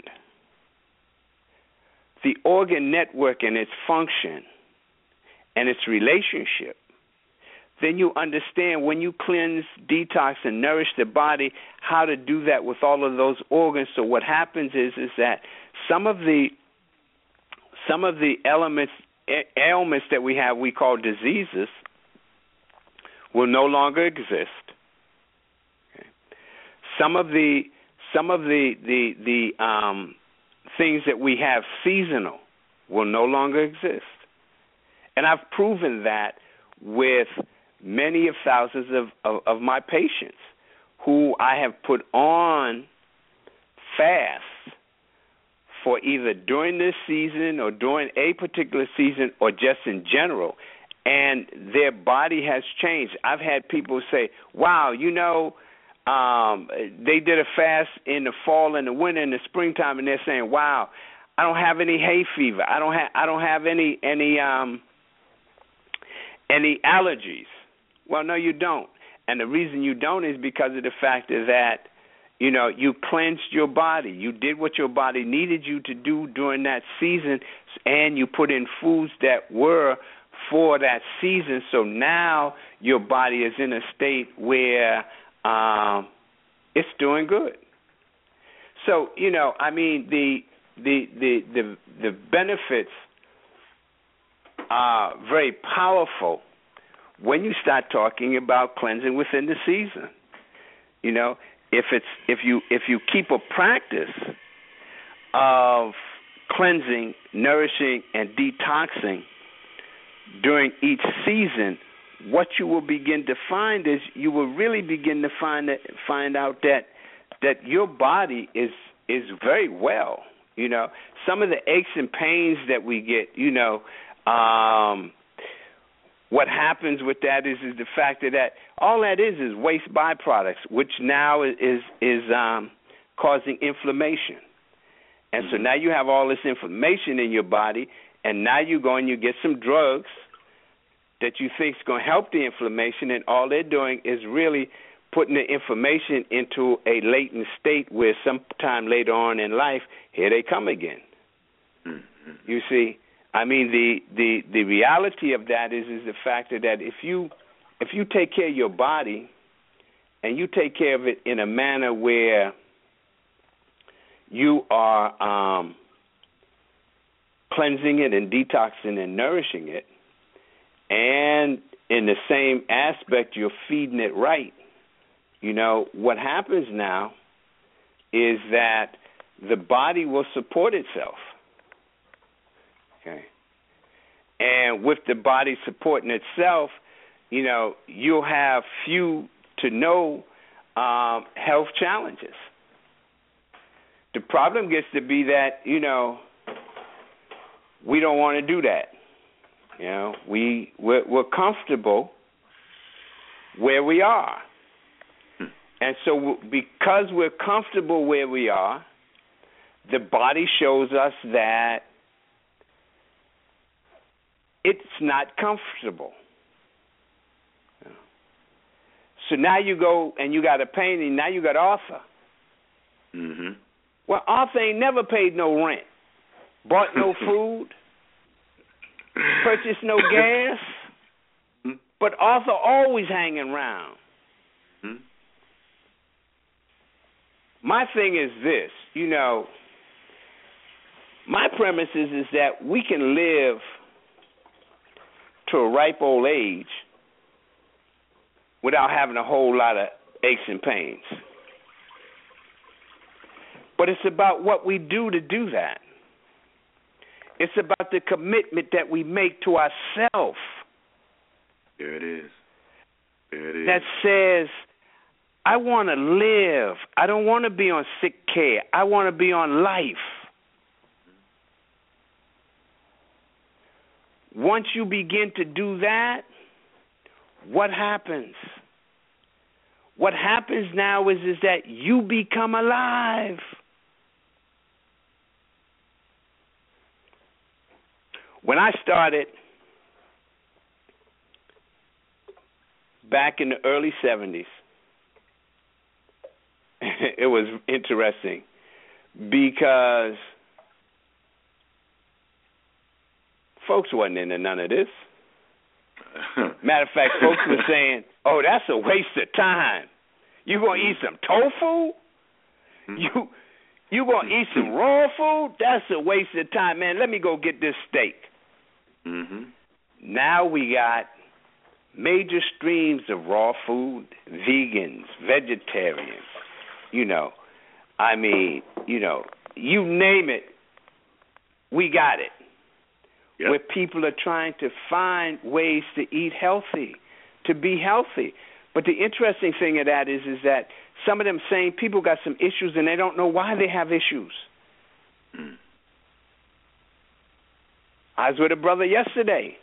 the organ network and its function and its relationship, then you understand when you cleanse, detox, and nourish the body, how to do that with all of those organs. So what happens is is that some of the some of the elements, ailments that we have, we call diseases, will no longer exist. Okay. Some of the some of the the the um, things that we have seasonal will no longer exist, and I've proven that with many of thousands of, of, of my patients who I have put on fast for either during this season or during a particular season or just in general, and their body has changed. I've had people say, wow, you know, um, they did a fast in the fall and the winter and the springtime, and they're saying, wow, I don't have any hay fever. I don't have I don't have any any um, any allergies. Well, no, you don't. And the reason you don't is because of the fact that, you know, you cleansed your body. You did what your body needed you to do during that season, and you put in foods that were for that season. So now your body is in a state where um, it's doing good. So, you know, I mean, the the the the, the benefits are very powerful when you start talking about cleansing within the season. You know, if it's if you if you keep a practice of cleansing, nourishing, and detoxing during each season, what you will begin to find is you will really begin to find that, find out that that your body is is very well. You know, some of the aches and pains that we get, you know, um, what happens with that is is the fact that, that all that is is waste byproducts, which now is is, is um, causing inflammation. And so now you have all this inflammation in your body, and now you go and you get some drugs that you think is going to help the inflammation, and all they're doing is really putting the inflammation into a latent state where sometime later on in life, here they come again. Mm-hmm. You see, I mean, the, the, the reality of that is is the fact that if you if you take care of your body and you take care of it in a manner where you are um, cleansing it and detoxing and nourishing it, and in the same aspect you're feeding it right, you know, what happens now is that the body will support itself. Okay. And with the body supporting itself, you know, you'll have few to no um, health challenges. The problem gets to be that, you know, we don't want to do that. You know, we we're, we're comfortable where we are. And so because we're comfortable where we are, the body shows us that it's not comfortable. So now you go and you got a pain, and now you got ulcer. Mm-hmm. Well, Arthur ain't never paid no rent, bought no food, purchased no gas, but Arthur always hanging around. Hmm? My thing is this, you know, my premise is, is that we can live to a ripe old age without having a whole lot of aches and pains. But it's about what we do to do that. It's about the commitment that we make to ourselves. There it is. There it is. That says, I want to live. I don't want to be on sick care. I want to be on life. Once you begin to do that, what happens? What happens now is, is that you become alive. When I started back in the early seventies, it was interesting because folks wasn't into none of this. Matter of fact, folks were saying, oh, that's a waste of time. You going to eat some tofu? You you going to eat some raw food? That's a waste of time. Man, let me go get this steak. Mm-hmm. Now we got major streams of raw food, vegans, vegetarians, you know. I mean, you know, you name it, we got it. Yep. Where people are trying to find ways to eat healthy, to be healthy. But the interesting thing of that is, is that some of them same people got some issues and they don't know why they have issues. Mm. I was with a brother yesterday.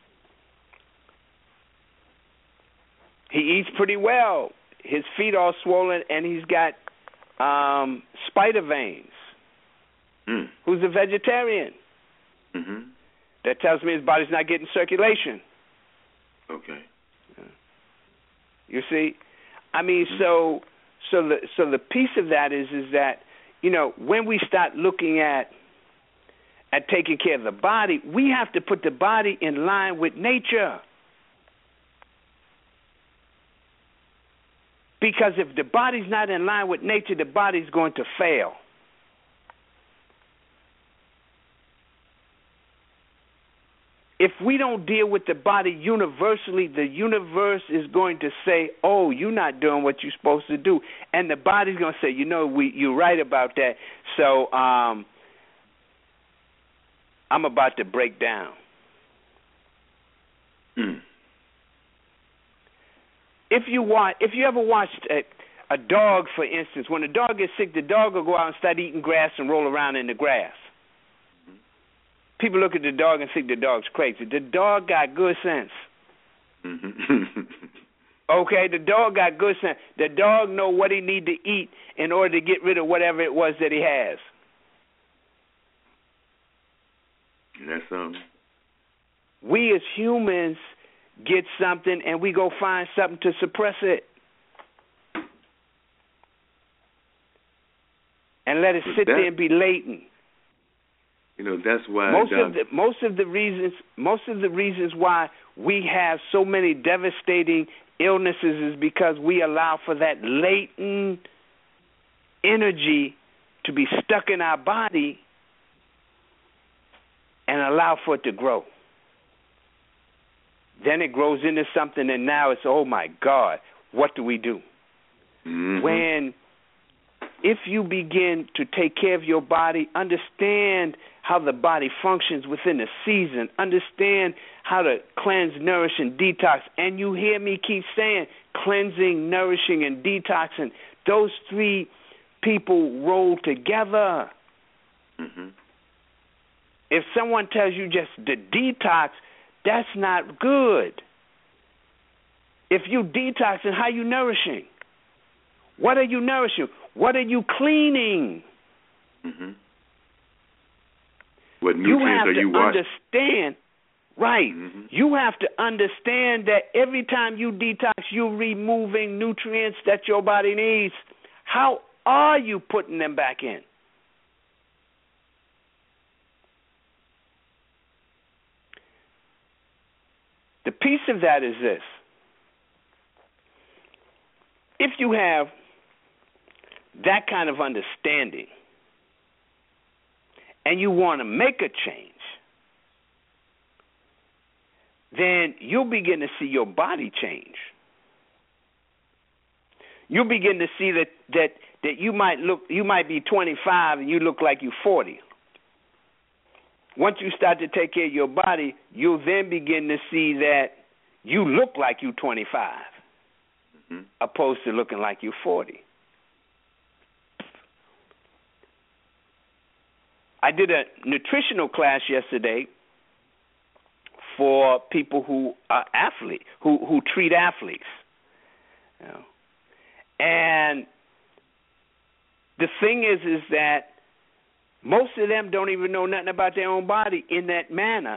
He eats pretty well. His feet all swollen, and he's got um, spider veins. Mm. Who's a vegetarian? Mm-hmm. That tells me his body's not getting circulation. Okay. You see, I mean, mm-hmm. so so the so the piece of that is is that, you know, when we start looking at at taking care of the body, we have to put the body in line with nature. Because if the body's not in line with nature, the body's going to fail. If we don't deal with the body universally, the universe is going to say, oh, you're not doing what you're supposed to do. And the body's going to say, you know, we, you're right about that. So um, I'm about to break down. Mm. If you watch, if you ever watched a, a dog, for instance, when a dog gets sick, the dog will go out and start eating grass and roll around in the grass. People look at the dog and think the dog's crazy. The dog got good sense. Okay, the dog got good sense. The dog know what he need to eat in order to get rid of whatever it was that he has. That's something. We as humans get something and we go find something to suppress it. And let it sit that, there and be latent. You know, that's why most of the most of the reasons most of the reasons why we have so many devastating illnesses is because we allow for that latent energy to be stuck in our body and allow for it to grow. Then it grows into something, and now it's, oh my God, what do we do? Mm-hmm. When if you begin to take care of your body, understand how the body functions within a season, understand how to cleanse, nourish, and detox. And you hear me keep saying cleansing, nourishing, and detoxing. Those three people roll together. Mm-hmm. If someone tells you just the detox, that's not good. If you detoxing, how you nourishing? What are you nourishing? What are you cleaning? Mm-hmm. What nutrients are you washing? You have to understand, right. Mm-hmm. You have to understand that every time you detox, you're removing nutrients that your body needs. How are you putting them back in? The piece of that is this. If you have that kind of understanding and you want to make a change, then you'll begin to see your body change. You'll begin to see that, that, that you might look, you might be twenty-five and you look like you're forty. Once you start to take care of your body, you'll then begin to see that you look like you're twenty-five, mm-hmm. opposed to looking like you're forty. I did a nutritional class yesterday for people who are athletes, who, who treat athletes. You know. And the thing is, is that most of them don't even know nothing about their own body in that manner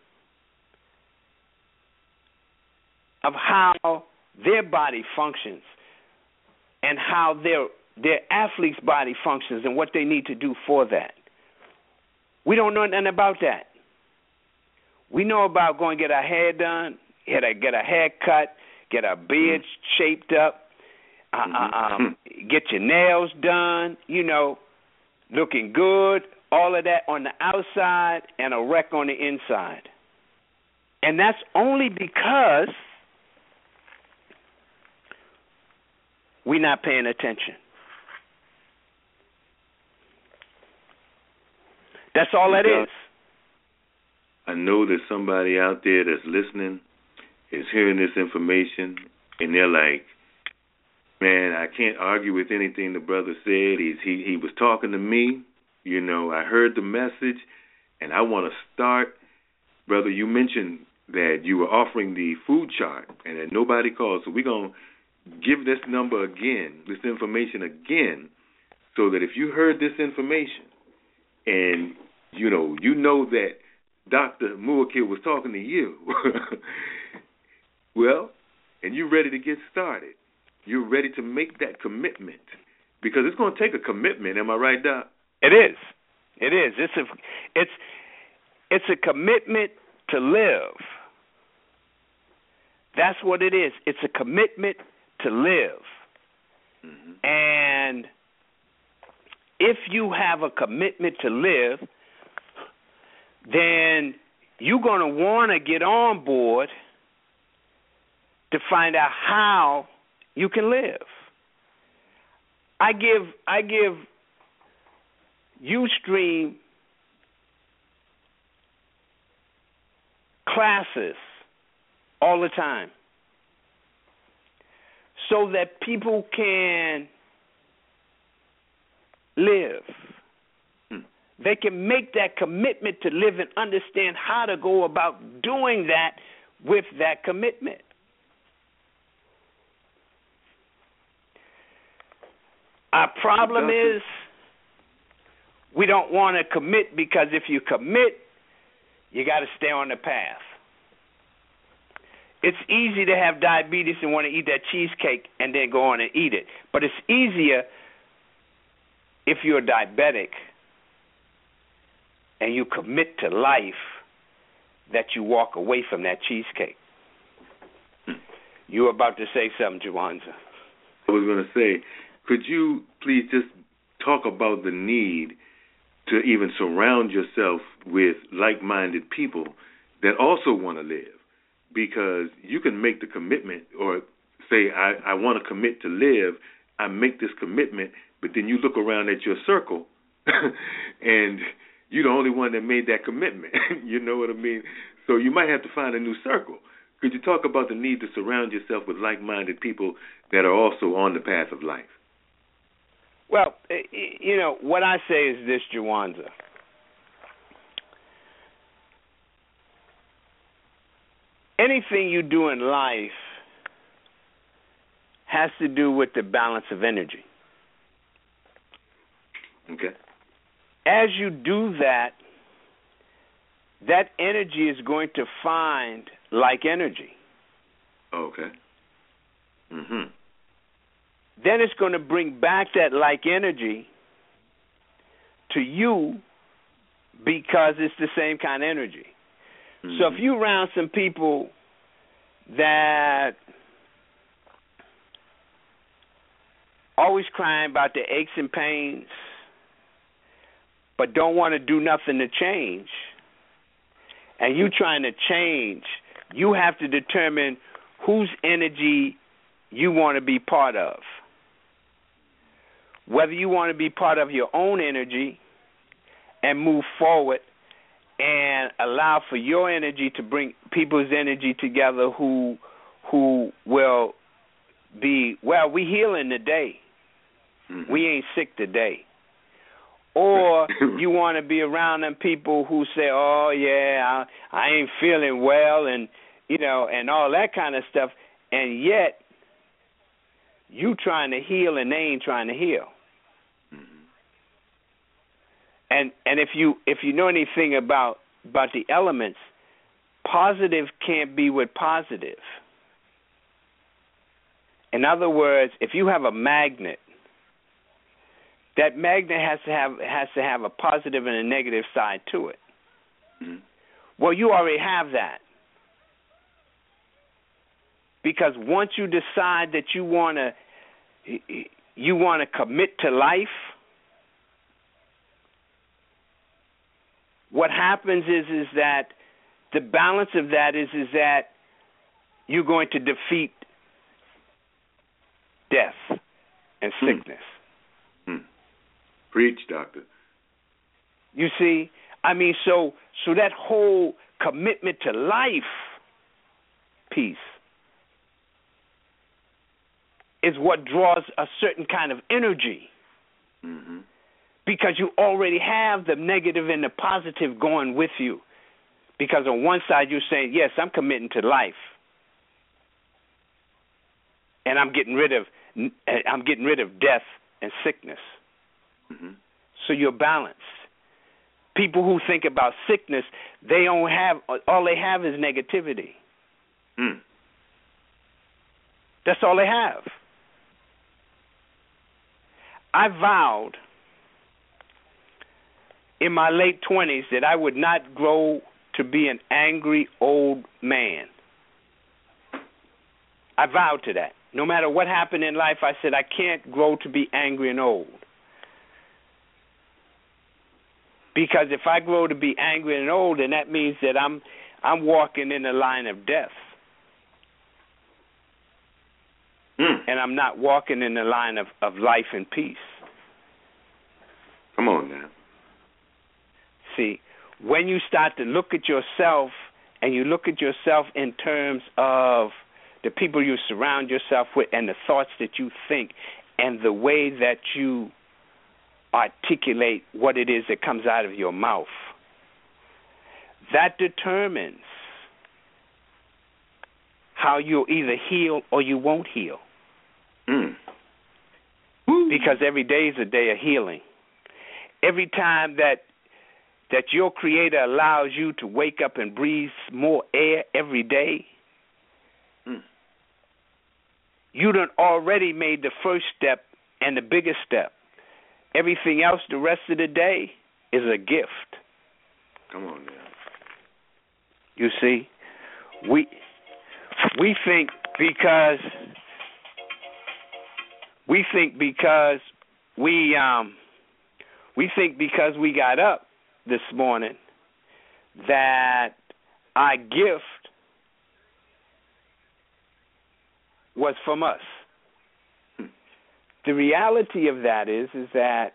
of how their body functions and how their their athlete's body functions and what they need to do for that. We don't know nothing about that. We know about going to get our hair done, get a, get a haircut, get our beards mm-hmm. shaped up, uh, mm-hmm. um, get your nails done, you know, looking good, all of that on the outside and a wreck on the inside. And that's only because we're not paying attention. That's all that is. I know there's somebody out there that's listening, is hearing this information, and they're like, man, I can't argue with anything the brother said. He's, he, he was talking to me. You know, I heard the message, and I want to start. Brother, you mentioned that you were offering the food chart and that nobody called. So we're going to give this number again, this information again, so that if you heard this information and, you know, you know that Doctor Muakil was talking to you, well, and you're ready to get started. You're ready to make that commitment because it's going to take a commitment. Am I right, Doc? It is. It is. It's a, it's, it's a commitment to live. That's what it is. It's a commitment to live. Mm-hmm. And if you have a commitment to live, then you're going to want to get on board to find out how you can live. I give I give Ustream classes all the time so that people can live. Hmm. They can make that commitment to live and understand how to go about doing that with that commitment. Our problem is we don't want to commit because if you commit, you got to stay on the path. It's easy to have diabetes and want to eat that cheesecake and then go on and eat it. But it's easier if you're diabetic and you commit to life that you walk away from that cheesecake. You were about to say something, Juwanza. I was going to say, could you please just talk about the need to even surround yourself with like-minded people that also want to live? Because you can make the commitment or say, I, I want to commit to live. I make this commitment, but then you look around at your circle and you're the only one that made that commitment. You know what I mean? So you might have to find a new circle. Could you talk about the need to surround yourself with like-minded people that are also on the path of life? Well, you know, what I say is this, Juwanza. Anything you do in life has to do with the balance of energy. Okay. As you do that, that energy is going to find like energy. Okay. Mm-hmm. Then it's going to bring back that like energy to you because it's the same kind of energy. Mm-hmm. So if you're around some people that always crying about the aches and pains, but don't want to do nothing to change, and you trying to change, you have to determine whose energy you want to be part of. Whether you want to be part of your own energy and move forward and allow for your energy to bring people's energy together who who will be, well, we healing today. Mm-hmm. We ain't sick today. Or you want to be around them people who say, oh, yeah, I, I ain't feeling well, and, you know, and all that kind of stuff, and yet you trying to heal and they ain't trying to heal. Mm-hmm. And and if you if you know anything about about the elements, positive can't be with positive. In other words, if you have a magnet, that magnet has to have has to have a positive and a negative side to it. Mm-hmm. Well, you already have that. Because once you decide that you want to you want to commit to life, what happens is is that the balance of that is is that you're going to defeat death and sickness. Hmm. Hmm. Preach, doctor. You see, I mean, so so that whole commitment to life piece is what draws a certain kind of energy. Mm-hmm. Because you already have the negative and the positive going with you. Because on one side you're saying, yes, I'm committing to life, and I'm getting rid of I'm getting rid of death and sickness. Mm-hmm. So you're balanced. People who think about sickness, they don't have all they have is negativity. Mm. That's all they have. I vowed in my late twenties that I would not grow to be an angry old man. I vowed to that. No matter what happened in life, I said I can't grow to be angry and old. Because if I grow to be angry and old, then that means that I'm I'm walking in the line of death. Mm. And I'm not walking in the line of, of life and peace. Come on now. See, when you start to look at yourself, and you look at yourself in terms of the people you surround yourself with and the thoughts that you think and the way that you articulate what it is that comes out of your mouth, that determines how you'll either heal or you won't heal. Mm. Because every day is a day of healing. Every time that that your Creator allows you to wake up and breathe more air every day, mm. you done already made the first step and the biggest step. Everything else the rest of the day is a gift. Come on, man. You see, we we think because we think because we um we think because we got up this morning that our gift was from us. Hmm. The reality of that is is that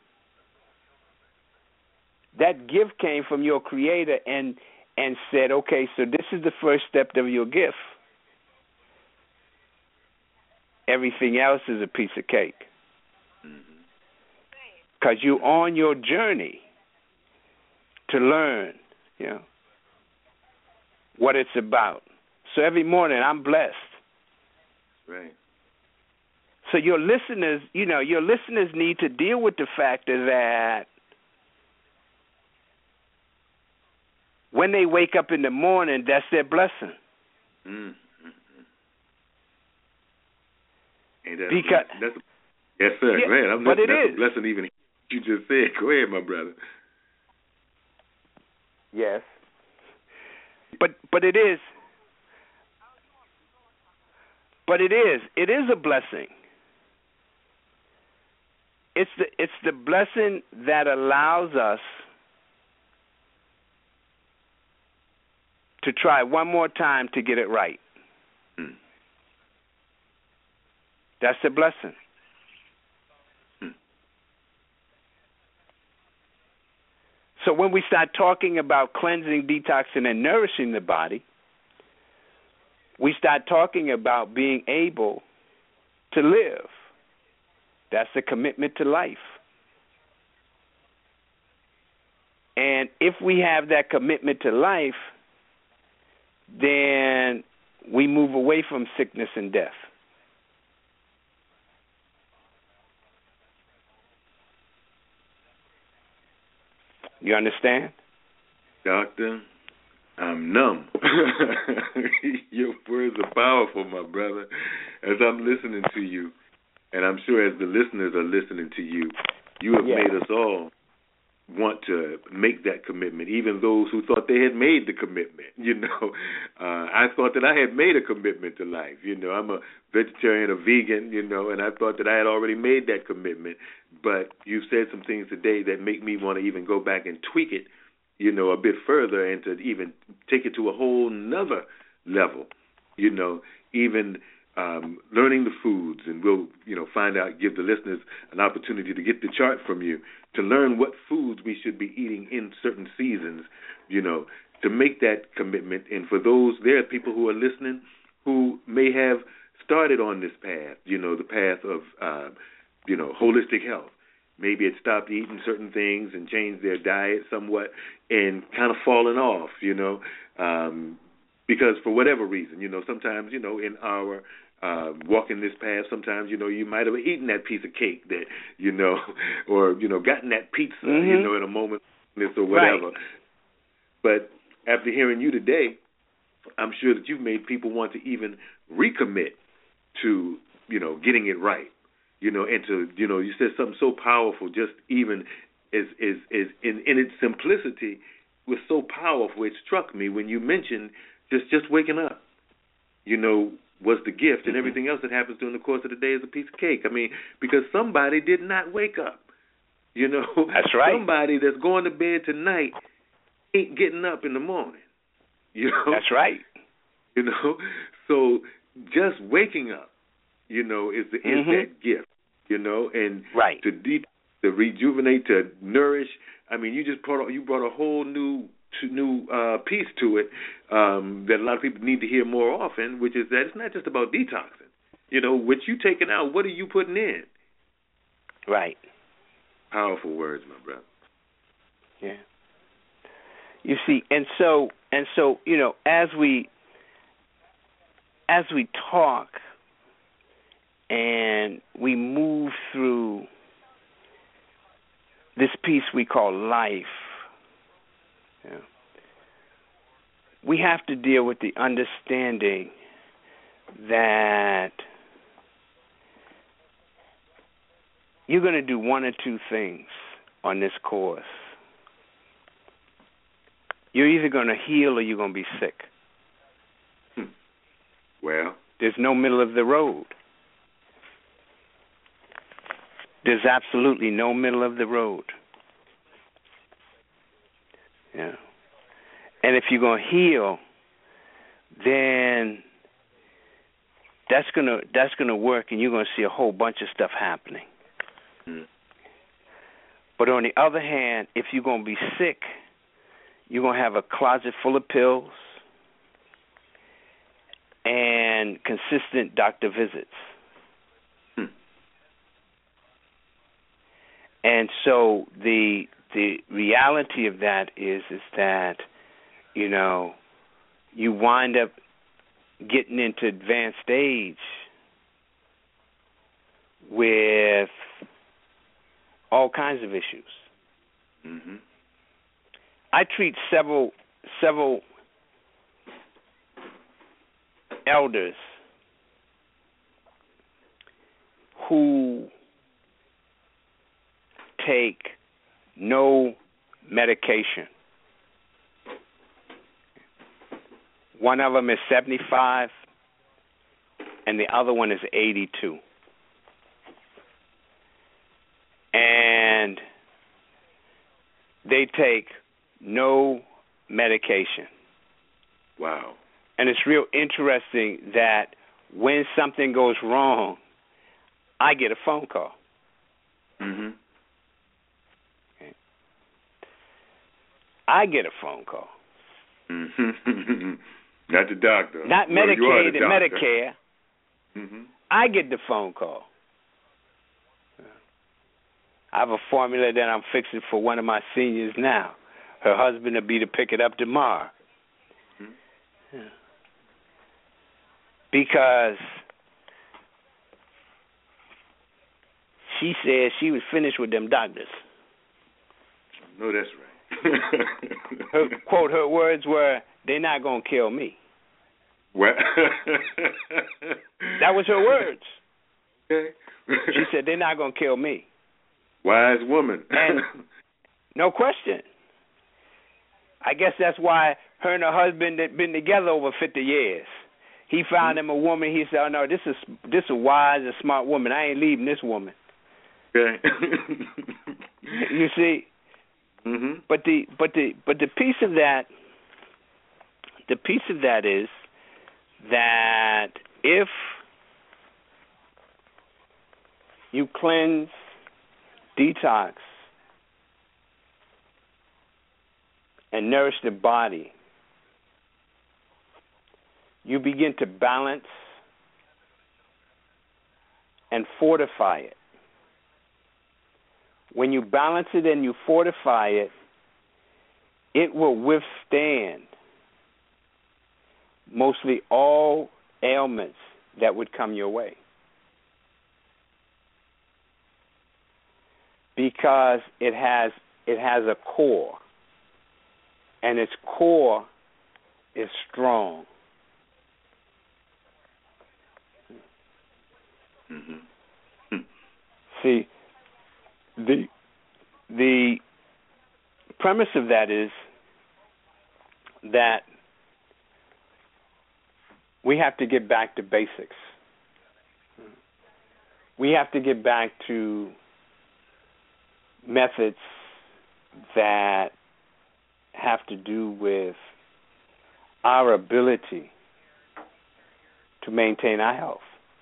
that gift came from your Creator and and said, okay, so this is the first step of your gift. Everything else is a piece of cake. Because you're on your journey to learn, you know, what it's about. So every morning I'm blessed. Right. So your listeners, you know, your listeners need to deal with the fact that when they wake up in the morning, that's their blessing. Mm-hmm. And that's, because that's, yes, sir. Yeah, man, I'm but it that's is. a blessing even you just said. Go ahead, my brother. Yes. But but it is. But it is. It is a blessing. It's the it's the blessing that allows us to try one more time to get it right. Mm. That's the blessing. Mm. So when we start talking about cleansing, detoxing, and nourishing the body, we start talking about being able to live. That's a commitment to life. And if we have that commitment to life, then we move away from sickness and death. You understand? Doctor, I'm numb. Your words are powerful, my brother. As I'm listening to you, and I'm sure as the listeners are listening to you, you have yeah. made us all want to make that commitment, even those who thought they had made the commitment. You know, uh, I thought that I had made a commitment to life. You know, I'm a vegetarian, a vegan, you know, and I thought that I had already made that commitment. But you've said some things today that make me want to even go back and tweak it, you know, a bit further and to even take it to a whole nother level, you know, even um, learning the foods. And we'll, you know, find out, give the listeners an opportunity to get the chart from you, to learn what foods we should be eating in certain seasons, you know, to make that commitment. And for those, there are people who are listening who may have started on this path, you know, the path of, uh, you know, holistic health. Maybe had stopped eating certain things and changed their diet somewhat and kind of fallen off, you know, um, because for whatever reason, you know, sometimes, you know, in our uh, walking this path, sometimes, you know, you might have eaten that piece of cake that, you know, or, you know, gotten that pizza, mm-hmm. you know, in a moment or whatever. Right. But after hearing you today, I'm sure that you've made people want to even recommit to, you know, getting it right. You know, and to, you know, you said something so powerful, just even is is is in, in its simplicity was so powerful. It struck me when you mentioned just, just waking up, you know, was the gift, and mm-hmm. everything else that happens during the course of the day is a piece of cake. I mean, because somebody did not wake up. You know, that's right. Somebody that's going to bed tonight ain't getting up in the morning. You know, that's right. You know, so just waking up, you know, is the mm-hmm. is that gift, you know, and right. to deep, to rejuvenate, to nourish. I mean, you just brought you brought a whole new new uh, piece to it um, that a lot of people need to hear more often, which is that it's not just about detoxing. You know, what you taking out, what are you putting in? Right. Powerful words, my brother. Yeah. You see, and so and so, you know, as we as we talk and we move through this piece we call life, you know, we have to deal with the understanding that you're going to do one or two things on this course. You're either going to heal or you're going to be sick. Hmm. Well, there's no middle of the road. There's absolutely no middle of the road. Yeah. And if you're going to heal, then that's going to that's going to work, and you're going to see a whole bunch of stuff happening. Hmm. But on the other hand, if you're going to be sick, you're going to have a closet full of pills and consistent doctor visits. Hmm. And so the the reality of that is is that, you know, you wind up getting into advanced stage with all kinds of issues. Mm-hmm. I treat several several elders who take no medication. One of them is seventy-five. and the other one is eighty-two. And they take no medication. Wow. And it's real interesting that when something goes wrong, I get a phone call. Mm-hmm. Okay. I get a phone call. Mm-hmm. Not the doctor. Not well, Medicaid and doctor. Medicare. Mm-hmm. I get the phone call. I have a formula that I'm fixing for one of my seniors now. Her husband will be to pick it up tomorrow. Mm-hmm. Yeah. Because she said she was finished with them doctors. No, that's right. Her quote, her words were, "They're not going to kill me." What? That was her words. Okay. She said, "They're not going to kill me." Wise woman. And no question. I guess that's why her and her husband had been together over fifty years. He found mm-hmm. him a woman. He said, "Oh no, this is this is a wise and smart woman. I ain't leaving this woman." Okay. You see. Mm-hmm. But the but the but the piece of that, the piece of that is that if you cleanse, detox, and nourish the body, you begin to balance and fortify it. When you balance it and you fortify it, it will withstand mostly all ailments that would come your way. Because it has it has a core, and its core is strong. Mm-hmm. See, the the premise of that is that we have to get back to basics. We have to get back to methods that have to do with our ability to maintain our health.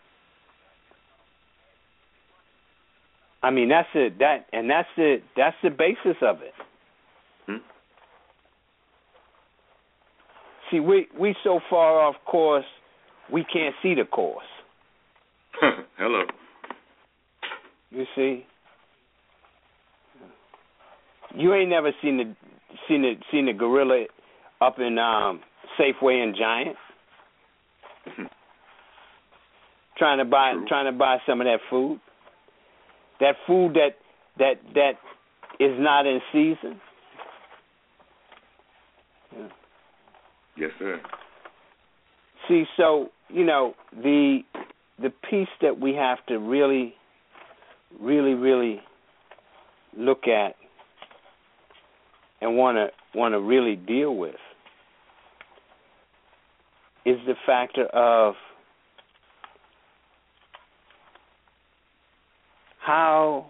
I mean, that's it. That and that's the that's the basis of it. Hmm? See, we we so far off course, we can't see the course. Hello. You see, you ain't never seen the seen the seen the gorilla up in um, Safeway and Giant trying to buy True. trying to buy some of that food. That food that that that is not in season. Yeah. Yes, sir. See, so you know the the piece that we have to really, really, really look at and want to want to really deal with is the factor of how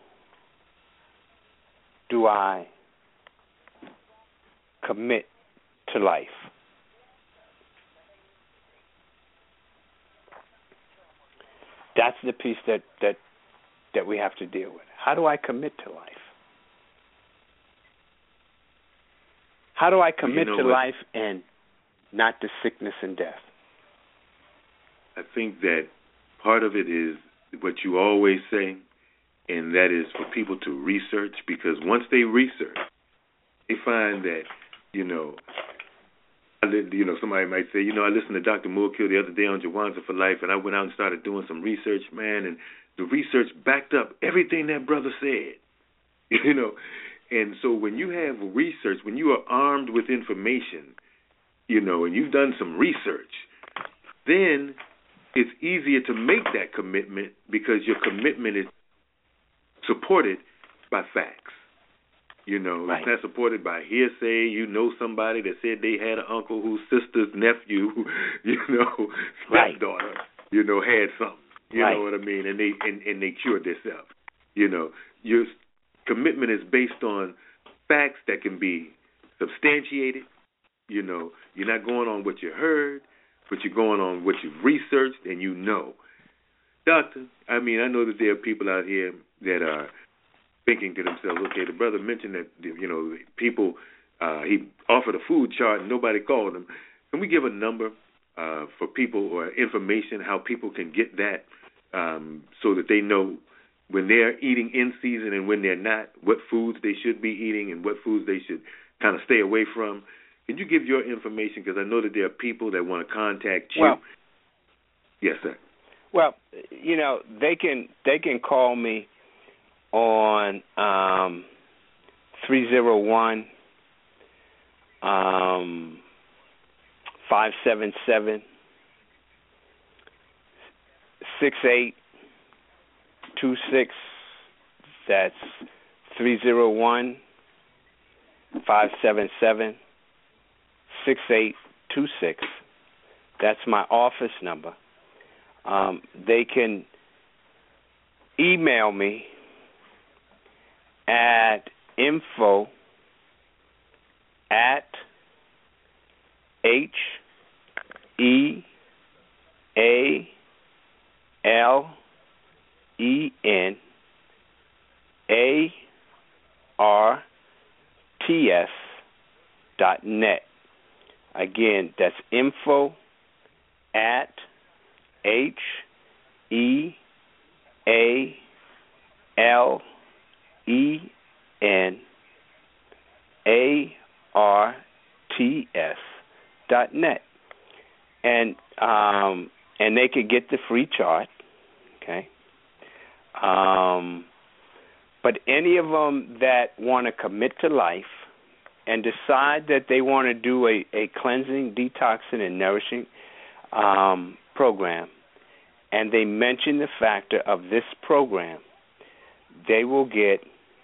do I commit to life? That's the piece that, that that we have to deal with. How do I commit to life? How do I commit you know to what? life and not to sickness and death? I think that part of it is what you always say, and that is for people to research, because once they research, they find that, you know, I li- you know, somebody might say, you know, I listened to Doctor Moorkill the other day on Jawanza for Life, and I went out and started doing some research, man, and the research backed up everything that brother said, you know. And so when you have research, when you are armed with information, you know, and you've done some research, then it's easier to make that commitment because your commitment is supported by facts. You know, right. It's not supported by hearsay. You know somebody that said they had an uncle whose sister's nephew, you know, stepdaughter, you know, had something. You right. know what I mean? And they and, and they cured themselves. You know, your commitment is based on facts that can be substantiated. You know, you're not going on what you heard, but you're going on what you've researched and you know. Doctor, I mean, I know that there are people out here that are thinking to themselves, okay, the brother mentioned that, you know, people, uh, he offered a food chart and nobody called him. Can we give a number uh, for people or information, how people can get that um, so that they know when they're eating in season and when they're not, what foods they should be eating and what foods they should kind of stay away from? Can you give your information? Because I know that there are people that want to contact you. Well, yes, sir. Well, you know, they can they can call me on um, three zero one um, five seven seven six eight two six. That's three zero one five seven seven six eight two six. That's my office number. Um, they can email me at info at H E A L E N A R T S dot net. Again, that's info at H E A L E N A R T S dot net. And um, and they could get the free chart, okay? Um, but any of them that want to commit to life and decide that they want to do a, a cleansing, detoxing, and nourishing um, program, and they mention the factor of this program, they will get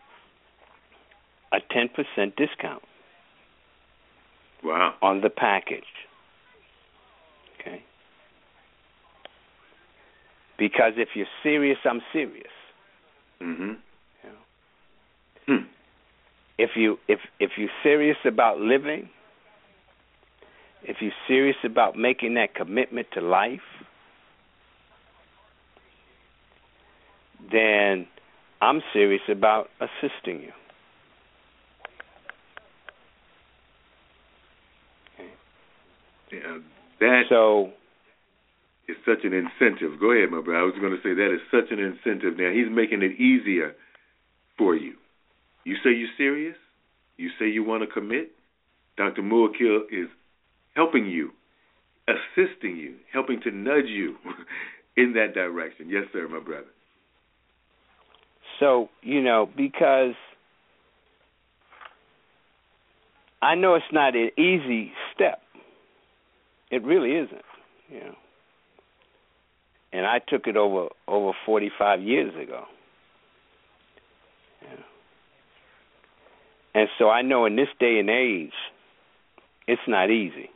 a ten percent discount. Wow. On the package. Okay? Because if you're serious, I'm serious. Mm-hmm. You know? Hmm. If you if if you're serious about living, if you're serious about making that commitment to life, then I'm serious about assisting you. Okay. Yeah, that so is such an incentive. Go ahead, my brother. I was going to say that is such an incentive. Now, he's making it easier for you. You say you're serious. You say you want to commit. Doctor Muakil is helping you, assisting you, helping to nudge you in that direction. Yes, sir, my brother. So, you know, because I know it's not an easy step. It really isn't, you know. And I took it over over forty-five years ago. Yeah. And so I know in this day and age, it's not easy.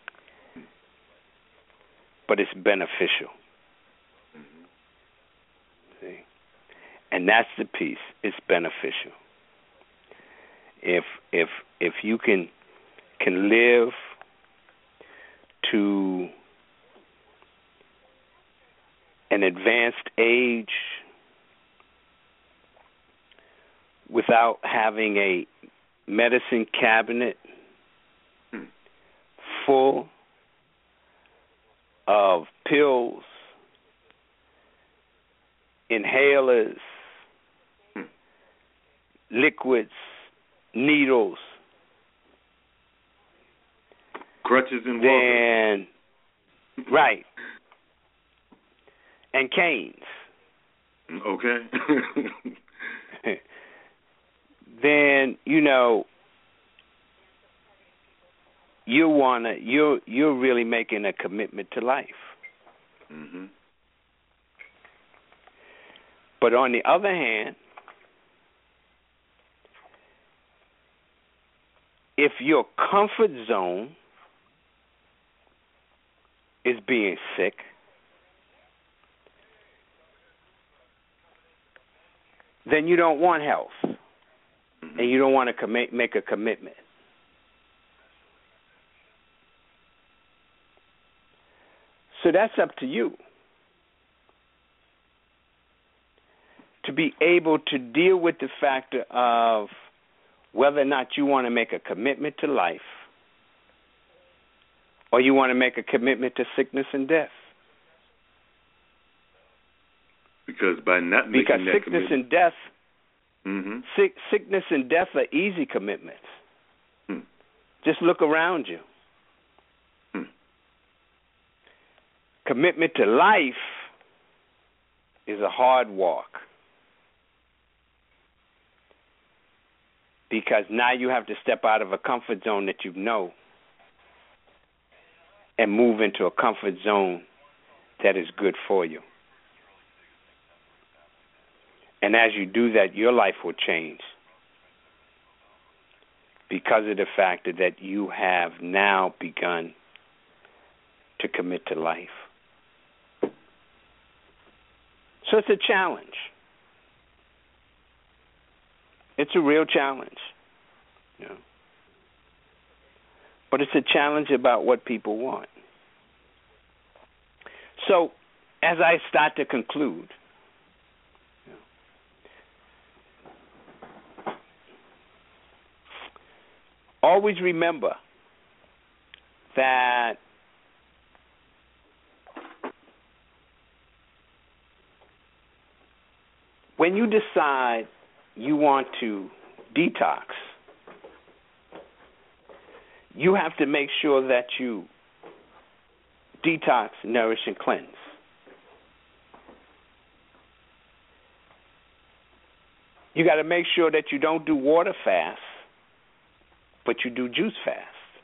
But it's beneficial. Mm-hmm. See? And that's the piece. It's beneficial. If if if you can can live to an advanced age without having a medicine cabinet hmm. full of pills, inhalers, hmm. liquids, needles, crutches and then, walkers. Right. And canes. Okay. Then, you know, you wanna you're you're really making a commitment to life. Mm-hmm. But on the other hand, if your comfort zone is being sick, then you don't want health, mm-hmm. and you don't want to commit, make a commitment. So that's up to you to be able to deal with the factor of whether or not you want to make a commitment to life or you want to make a commitment to sickness and death. Because by not making because that sickness commitment, and death, mm-hmm. sick, sickness and death are easy commitments. Hmm. Just look around you. Hmm. Commitment to life is a hard walk because now you have to step out of a comfort zone that you know and move into a comfort zone that is good for you. And as you do that, your life will change because of the fact that you have now begun to commit to life. So it's a challenge. It's a real challenge. You know. But it's a challenge about what people want. So as I start to conclude, you know, always remember that when you decide you want to detox, you have to make sure that you detox, nourish, and cleanse. You got to make sure that you don't do water fast, but you do juice fast.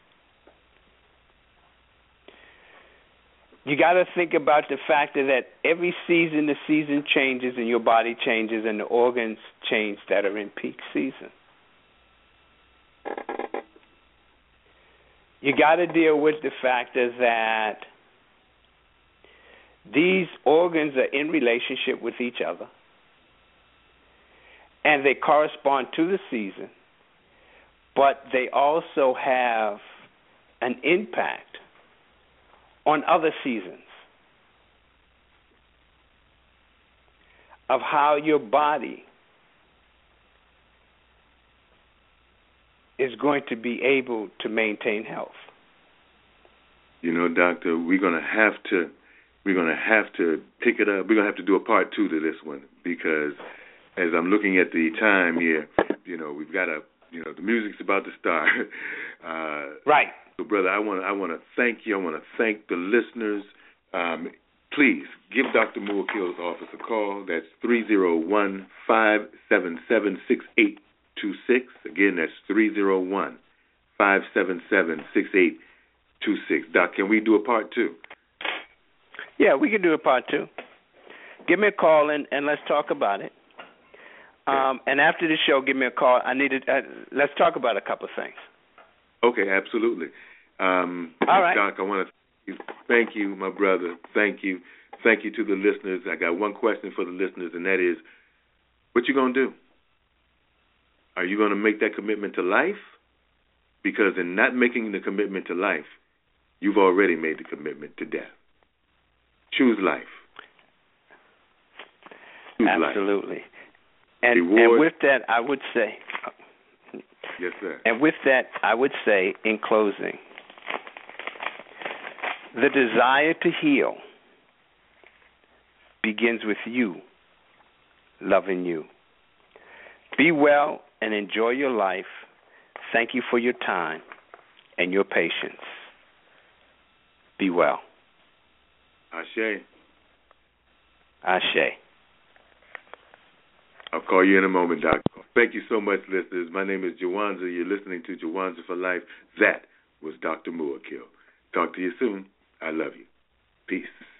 You got to think about the fact that every season the season changes and your body changes and the organs change that are in peak season. You got to deal with the factor that these organs are in relationship with each other and they correspond to the season, but they also have an impact on other seasons of how your body is going to be able to maintain health. You know, Doctor, we're gonna have to we're gonna have to pick it up. We're gonna have to do a part two to this one because as I'm looking at the time here, you know, we've got a you know the music's about to start. Uh, right. So, brother, I want to I want to thank you. I want to thank the listeners. Um, please give Doctor Muakil's office a call. That's three zero one, five seven seven, six eight two six. Again, that's three zero one, five seven seven, six eight two six. Doc, can we do a part two? Yeah, we can do a part two. Give me a call and, and let's talk about it. Okay. Um, and after the show, give me a call. I need to, uh, let's talk about a couple of things. Okay, absolutely. Um, All right. Doc, I want to thank you, my brother. Thank you. Thank you to the listeners. I got one question for the listeners, and that is, what you going to do? Are you going to make that commitment to life? Because in not making the commitment to life, you've already made the commitment to death. Choose life. Choose Absolutely. Life. And, and with that, I would say... Yes, sir. And with that, I would say, in closing, the desire to heal begins with you loving you. Be well and enjoy your life. Thank you for your time and your patience. Be well. Ashe. Ashe. I'll call you in a moment, Doctor. Thank you so much, listeners. My name is Jawanza. You're listening to Jawanza for Life. That was Doctor Muakil. Talk to you soon. I love you. Peace.